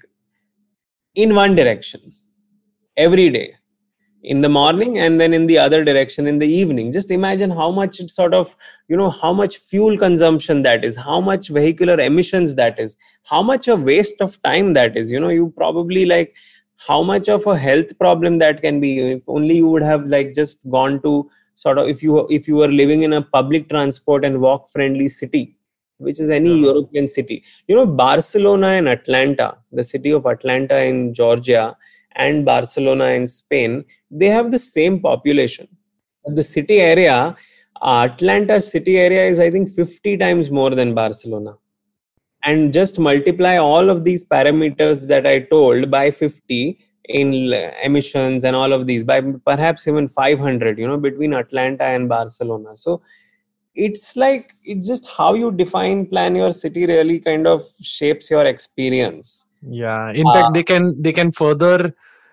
in one direction every day, in the morning, and then in the other direction in the evening. Just imagine how much it sort of, you know, how much fuel consumption that is, how much vehicular emissions that is, how much a waste of time that is. You know, you probably like how much of a health problem that can be. If only you would have like just gone to sort of, if you if you were living in a public transport and walk friendly city, which is any Yeah. European city. You know, Barcelona and Atlanta, the city of Atlanta in Georgia and Barcelona in Spain, they have the same population. The city area, uh, Atlanta city area is, I think, fifty times more than Barcelona. And just multiply all of these parameters that I told by fifty in l- emissions and all of these, by perhaps even five hundred, you know, between Atlanta and Barcelona. So it's like, it's just how you define, plan your city really kind of shapes your experience. Yeah. In Uh, fact, they can they can further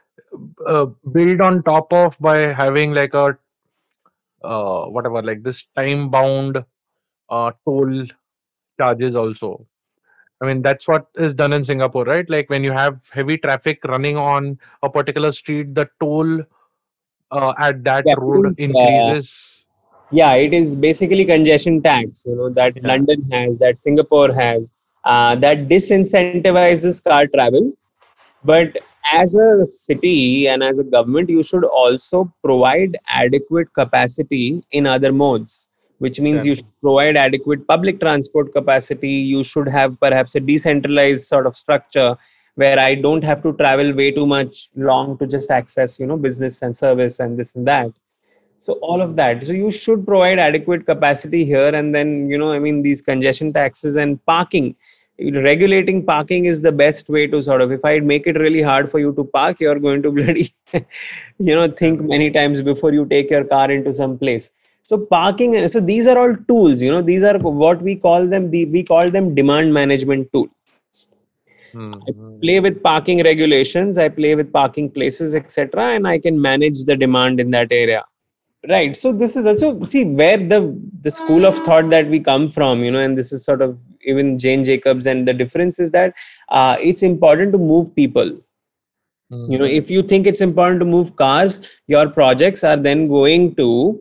uh, build on top of by having like a uh, whatever, like this time bound uh, toll charges also. I mean, that's what is done in Singapore, right? Like when you have heavy traffic running on a particular street, the toll uh, at that yeah, it road is, uh, increases. yeah, it is basically congestion tax, you know, that Yeah. London has, that Singapore has, uh, that disincentivizes car travel. But as a city and as a government, you should also provide adequate capacity in other modes, which means Yeah. you should provide adequate public transport capacity. You should have perhaps a decentralized sort of structure where I don't have to travel way too much long to just access, you know, business and service and this and that. So all of that. So you should provide adequate capacity here. And then, you know, I mean, these congestion taxes and parking, regulating parking is the best way to sort of, if I make it really hard for you to park, you're going to bloody, you know, think many times before you take your car into some place. So parking, so these are all tools, you know, these are what we call them, the, we call them demand management tools. Hmm. I play with parking regulations, I play with parking places, et cetera, and I can manage the demand in that area. Right. So this is also, see, where the the school of thought that we come from, you know, and this is sort of even Jane Jacobs, and the difference is that uh, it's important to move people. Hmm. You know, if you think it's important to move cars, your projects are then going to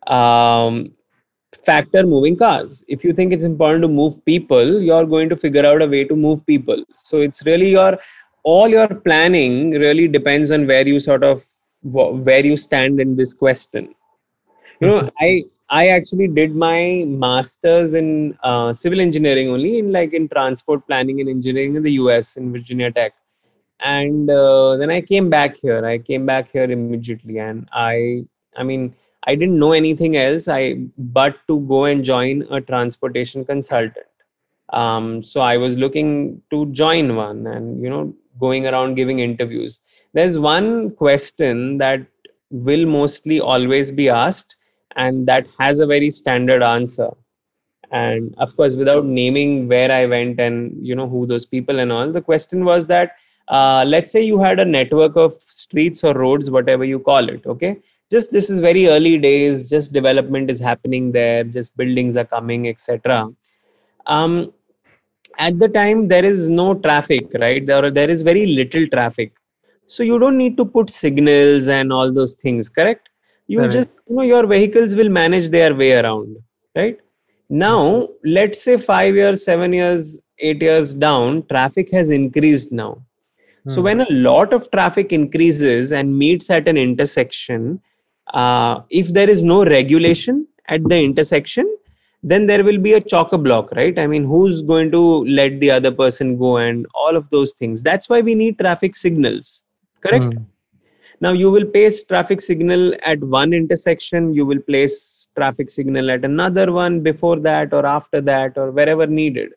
um, factor moving cars. If you think it's important to move people, you're going to figure out a way to move people. So it's really your, all your planning really depends on where you sort of, where you stand in this question. You know, I I actually did my master's in uh, civil engineering only, in like in transport planning and engineering in the U S in Virginia Tech, and uh, then I came back here. I came back here immediately, and I I mean I didn't know anything else. I but to go and join a transportation consultant. Um, so I was looking to join one, and you know, going around giving interviews. There's one question that will mostly always be asked, and that has a very standard answer. And of course, without naming where I went and you know who those people and all, the question was that uh, let's say you had a network of streets or roads, whatever you call it. Okay, just this is very early days, just development is happening there, just buildings are coming, etc. um, at the time there is no traffic, right? There, there is very little traffic, so you don't need to put signals and all those things, correct? You Correct. just, you know, your vehicles will manage their way around, right? Now let's say five years, seven years, eight years down, traffic has increased now. So Hmm. when a lot of traffic increases and meets at an intersection, uh, if there is no regulation at the intersection, then there will be a chocker block, right? I mean, who's going to let the other person go and all of those things? That's why we need traffic signals, correct? Hmm. Now you will place traffic signal at one intersection, you will place traffic signal at another one before that or after that or wherever needed.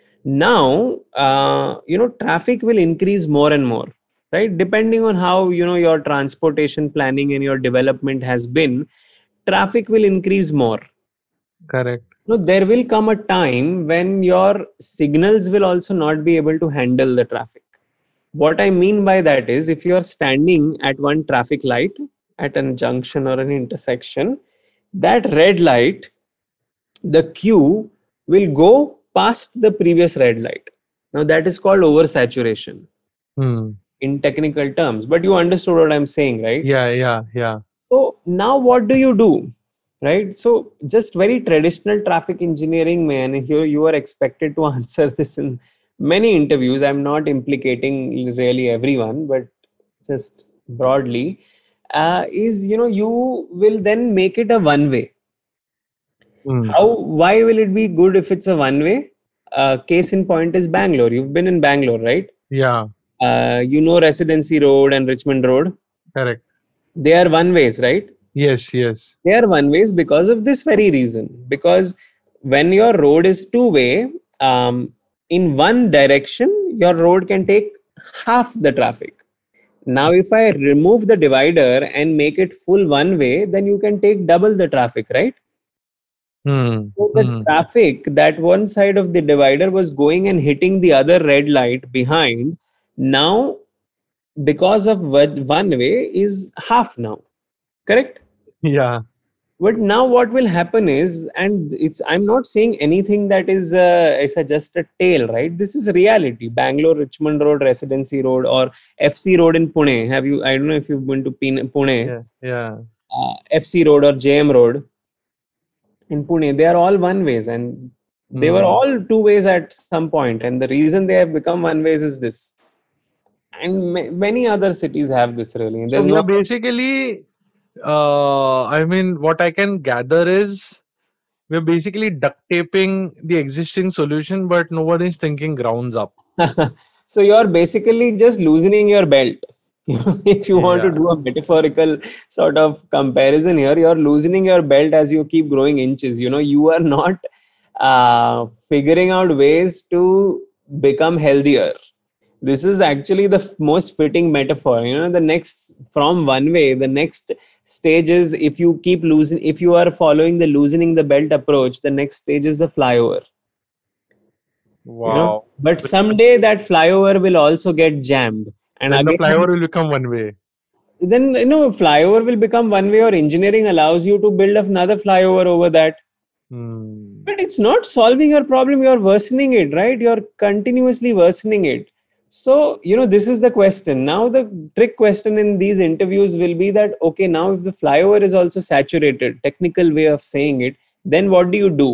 Now uh, you know, traffic will increase more and more, right? Depending on how, you know, your transportation planning and your development has been, traffic will increase more. Correct. No, there will come a time when your signals will also not be able to handle the traffic. What I mean by that is, if you are standing at one traffic light at a junction or an intersection, that red light, the queue will go past the previous red light. Now that is called oversaturation Hmm. in technical terms, but you understood what I'm saying, right? Yeah, yeah, yeah. So now what do you do? Right? So just very traditional traffic engineering, man. Here you are expected to answer this in many interviews. I'm not implicating really everyone, but just broadly, uh, is, you know, you will then make it a one way. Hmm. How? Why will it be good if it's a one way? Uh, case in point is Bangalore. You've been in Bangalore, right? Yeah, Uh, you know Residency Road and Richmond Road. correct. They are one ways, right? Yes, yes. They are one ways because of this very reason. Because when your road is two way, um, in one direction, your road can take half the traffic. Now, if I remove the divider and make it full one way, then you can take double the traffic, right? Hmm. So the Hmm. traffic that one side of the divider was going and hitting the other red light behind, now because of one one way is half now, correct? Yeah. But now what will happen is, and it's, I'm not saying anything that is uh, is a just a tale, right? This is reality. Bangalore Richmond Road, Residency Road, or F C Road in Pune. Have you? I don't know if you've been to Pune. Yeah, yeah. Uh, F C Road or J M Road in Pune. They are all one ways, and they were Hmm. all two ways at some point. And the reason they have become one ways is this. And ma- many other cities have this really. So There's we no. are basically, uh, I mean, what I can gather is we're basically duct taping the existing solution, but no one is thinking grounds up. So you're basically just loosening your belt. If you want to Yeah. do a metaphorical sort of comparison here, you're loosening your belt as you keep growing inches. You know, you are not uh, figuring out ways to become healthier. This is actually the f- most fitting metaphor. You know, the next from one way, the next stage is, if you keep losing, if you are following the loosening the belt approach, the next stage is the flyover. You know, Wow. but So someday that flyover will also get jammed, and then the again flyover will become one way. then you know flyover will become one way, or engineering allows you to build another flyover over that. Hmm. But it's not solving your problem, you're worsening it, right? You're continuously worsening it. So you know, this is the question. Now the trick question in these interviews will be that, okay, now if the flyover is also saturated, technical way of saying it, then what do you do?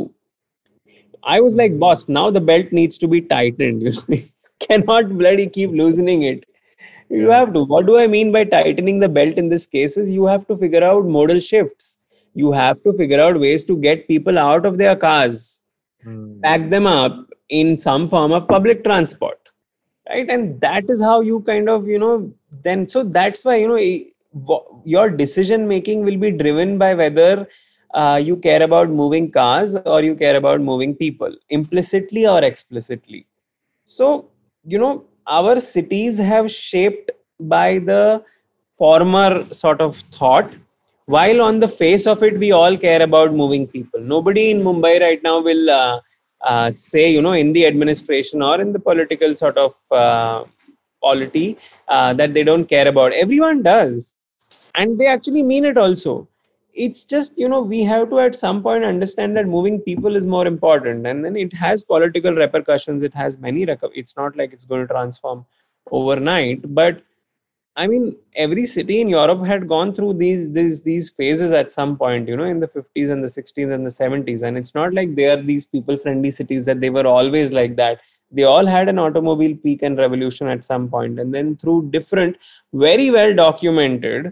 I was like, Hmm. boss, now the belt needs to be tightened. You cannot bloody keep loosening it. You Yeah. have to. What do I mean by tightening the belt in this case is, you have to figure out modal shifts. You have to figure out ways to get people out of their cars, Hmm. pack them up in some form of public transport, right? And that is how you kind of, you know, then, so that's why, you know, eh, wha- your decision making will be driven by whether uh, you care about moving cars or you care about moving people, implicitly or explicitly. So, you know, our cities have shaped by the former sort of thought, while on the face of it, we all care about moving people. Nobody in Mumbai right now will uh, uh, say, you know, in the administration or in the political sort of uh, polity, uh, that they don't care about. Everyone does. And they actually mean it also. It's just, you know, we have to at some point understand that moving people is more important, and then it has political repercussions. It has many reco- it's not like it's going to transform overnight, but I mean, every city in Europe had gone through these these these phases at some point, you know, in the fifties and the sixties and the seventies. And it's not like they are these people-friendly cities that they were always like that. They all had an automobile peak and revolution at some point, and then through different, very well documented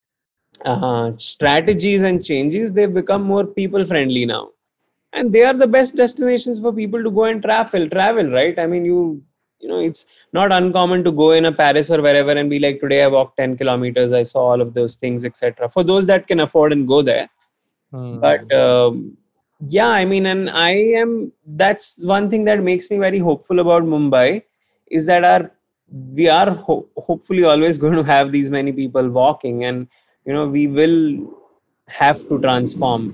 uh, strategies and changes, they've become more people-friendly now. And they are the best destinations for people to go and travel. Travel, right? I mean, you you know, it's not uncommon to go in a Paris or wherever and be like, today I walked ten kilometers, I saw all of those things, etc., for those that can afford and go there. But Hmm. um, yeah, I mean, and I am, that's one thing that makes me very hopeful about Mumbai, is that our we are ho- hopefully always going to have these many people walking, and you know, we will have to transform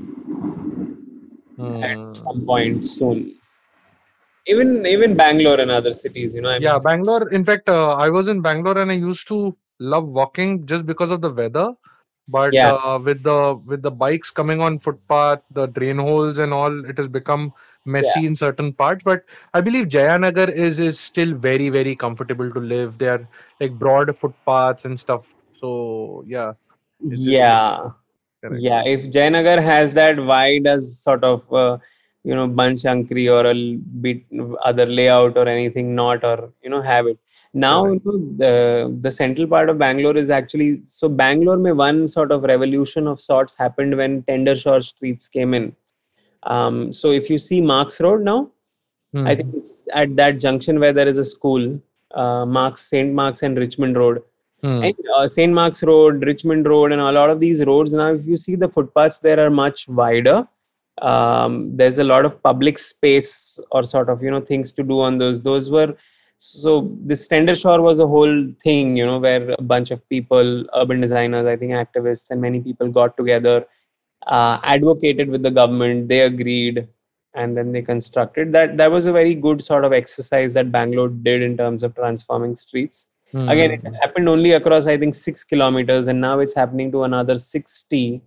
at Hmm. some point soon. Even even Bangalore and other cities, you know, I Yeah, mean, Bangalore. In fact, uh, I was in Bangalore and I used to love walking just because of the weather. But yeah, uh, with the with the bikes coming on footpath, the drain holes and all, it has become yeah, messy in certain parts. But I believe Jayanagar is is still very very comfortable to live. They are like broad footpaths and stuff. So yeah, it is yeah, correct. yeah. If Jayanagar has that, why does sort of uh, you know, Banshankari or a l- bit other layout or anything not, or you know, have it now? Correct. You know, the the central part of Bangalore is actually, so Bangalore may one sort of revolution of sorts happened when Tender Shore streets came in. Um, so if you see Marks Road now, I think Hmm. it's at that junction where there is a school, uh, Marks, Saint Marks and Richmond Road. Hmm. And uh, Saint Mark's Road, Richmond Road, and a lot of these roads now, if you see the footpaths, there are much wider. Um, there's a lot of public space or sort of, you know, things to do on those. Those were, so this Tender Shore was a whole thing, you know, where a bunch of people, urban designers, I think activists, and many people got together, uh, advocated with the government. They agreed, and then they constructed that. That was a very good sort of exercise that Bangalore did in terms of transforming streets. Again, it Hmm. happened only across, I think, six kilometers, and now it's happening to another sixty.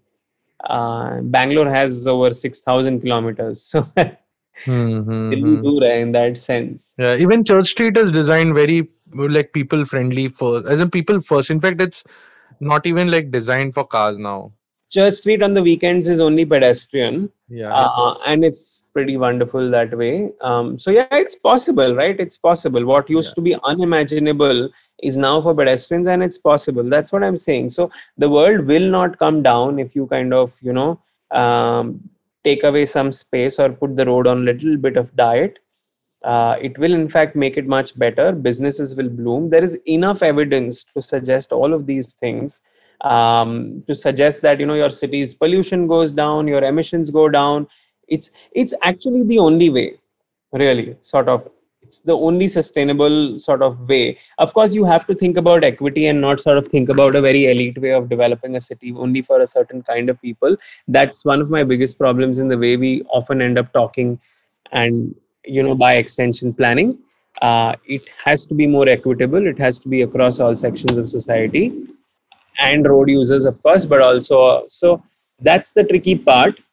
Uh, Bangalore has over six thousand kilometers, so Hmm. Hmm. Delhi Hmm. dur hai in that sense. Yeah, even Church Street is designed very uh, like people friendly first, as in people first. In fact, it's not even like designed for cars now. Church Street on the weekends is only pedestrian, Yeah. uh, and it's pretty wonderful that way. Um, so yeah, it's possible, right? It's possible. What used Yeah. to be unimaginable is now for pedestrians, and it's possible. That's what I'm saying. So the world will not come down if you kind of, you know, um, take away some space or put the road on a little bit of diet. Uh, it will in fact make it much better. Businesses will bloom. There is enough evidence to suggest all of these things, um, to suggest that, you know, your city's pollution goes down, your emissions go down. It's it's actually the only way, really, sort of. It's the only sustainable sort of way. Of course, you have to think about equity and not sort of think about a very elite way of developing a city only for a certain kind of people. That's one of my biggest problems in the way we often end up talking, and, you know, by extension, planning. Uh, it has to be more equitable. It has to be across all sections of society and road users, of course, but also, so that's the tricky part.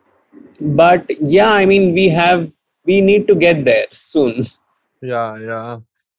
But yeah, I mean, we have, we need to get there soon. Yeah, yeah.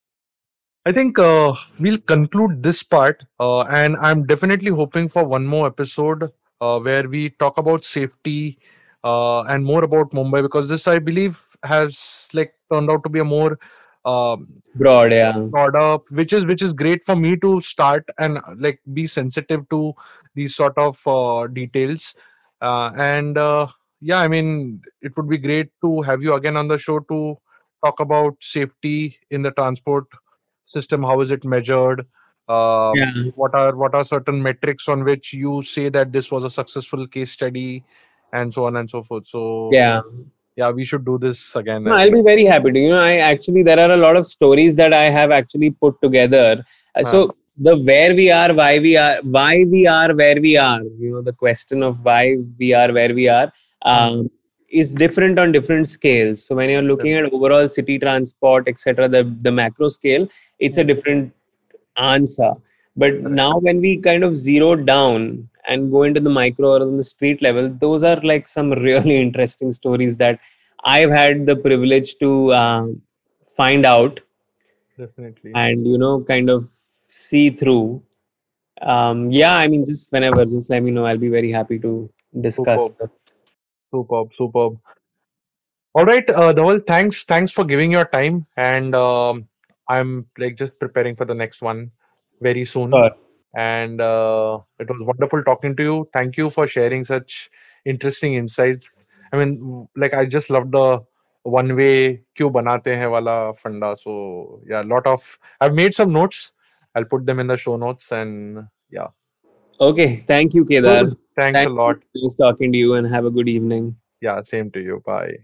I think uh, we'll conclude this part, uh, and I'm definitely hoping for one more episode uh, where we talk about safety uh, and more about Mumbai, because this, I believe, has like turned out to be a more um, Broad, yeah. brought up, which is which is great for me to start and uh, like be sensitive to these sort of uh, details. Uh, and uh, yeah, I mean, it would be great to have you again on the show to talk about safety in the transport system. How is it measured? Uh, Yeah. what are what are certain metrics on which you say that this was a successful case study, and so on and so forth. So Yeah. yeah, we should do this again. No, I I'll think. be very happy to. You know, I actually, there are a lot of stories that I have actually put together. Uh, Huh. So the where we are, why we are, why we are where we are. You know, the question of why we are where we are um, is different on different scales. So when you're looking at overall city transport, et cetera, the the macro scale, it's a different answer. But now when we kind of zero down and go into the micro or on the street level, those are like some really interesting stories that I've had the privilege to uh, find out Definitely. and, you know, kind of see through. Um, yeah, I mean, just whenever, just let me know. I'll be very happy to discuss. Superb. Superb, superb. All right, uh, Dhaval, thanks, thanks for giving your time, and um, I'm like just preparing for the next one very soon. Sure. And uh, it was wonderful talking to you. Thank you for sharing such interesting insights. I mean, w- like I just love the one way क्यों बनाते हैं वाला funda. So yeah, a lot of I've made some notes. I'll put them in the show notes, and yeah, Okay. Thank you, Kedar. good. Thanks Thank a lot. you. Nice talking to you and have a good evening. Yeah, same to you. Bye.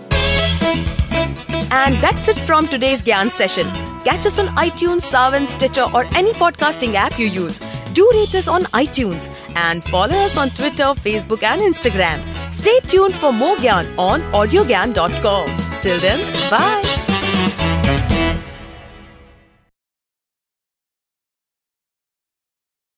And that's it from today's Gyan session. Catch us on iTunes, Saavn, Stitcher, or any podcasting app you use. Do rate us on iTunes and follow us on Twitter, Facebook, and Instagram. Stay tuned for more Gyan on audio gyan dot com. Till then, bye.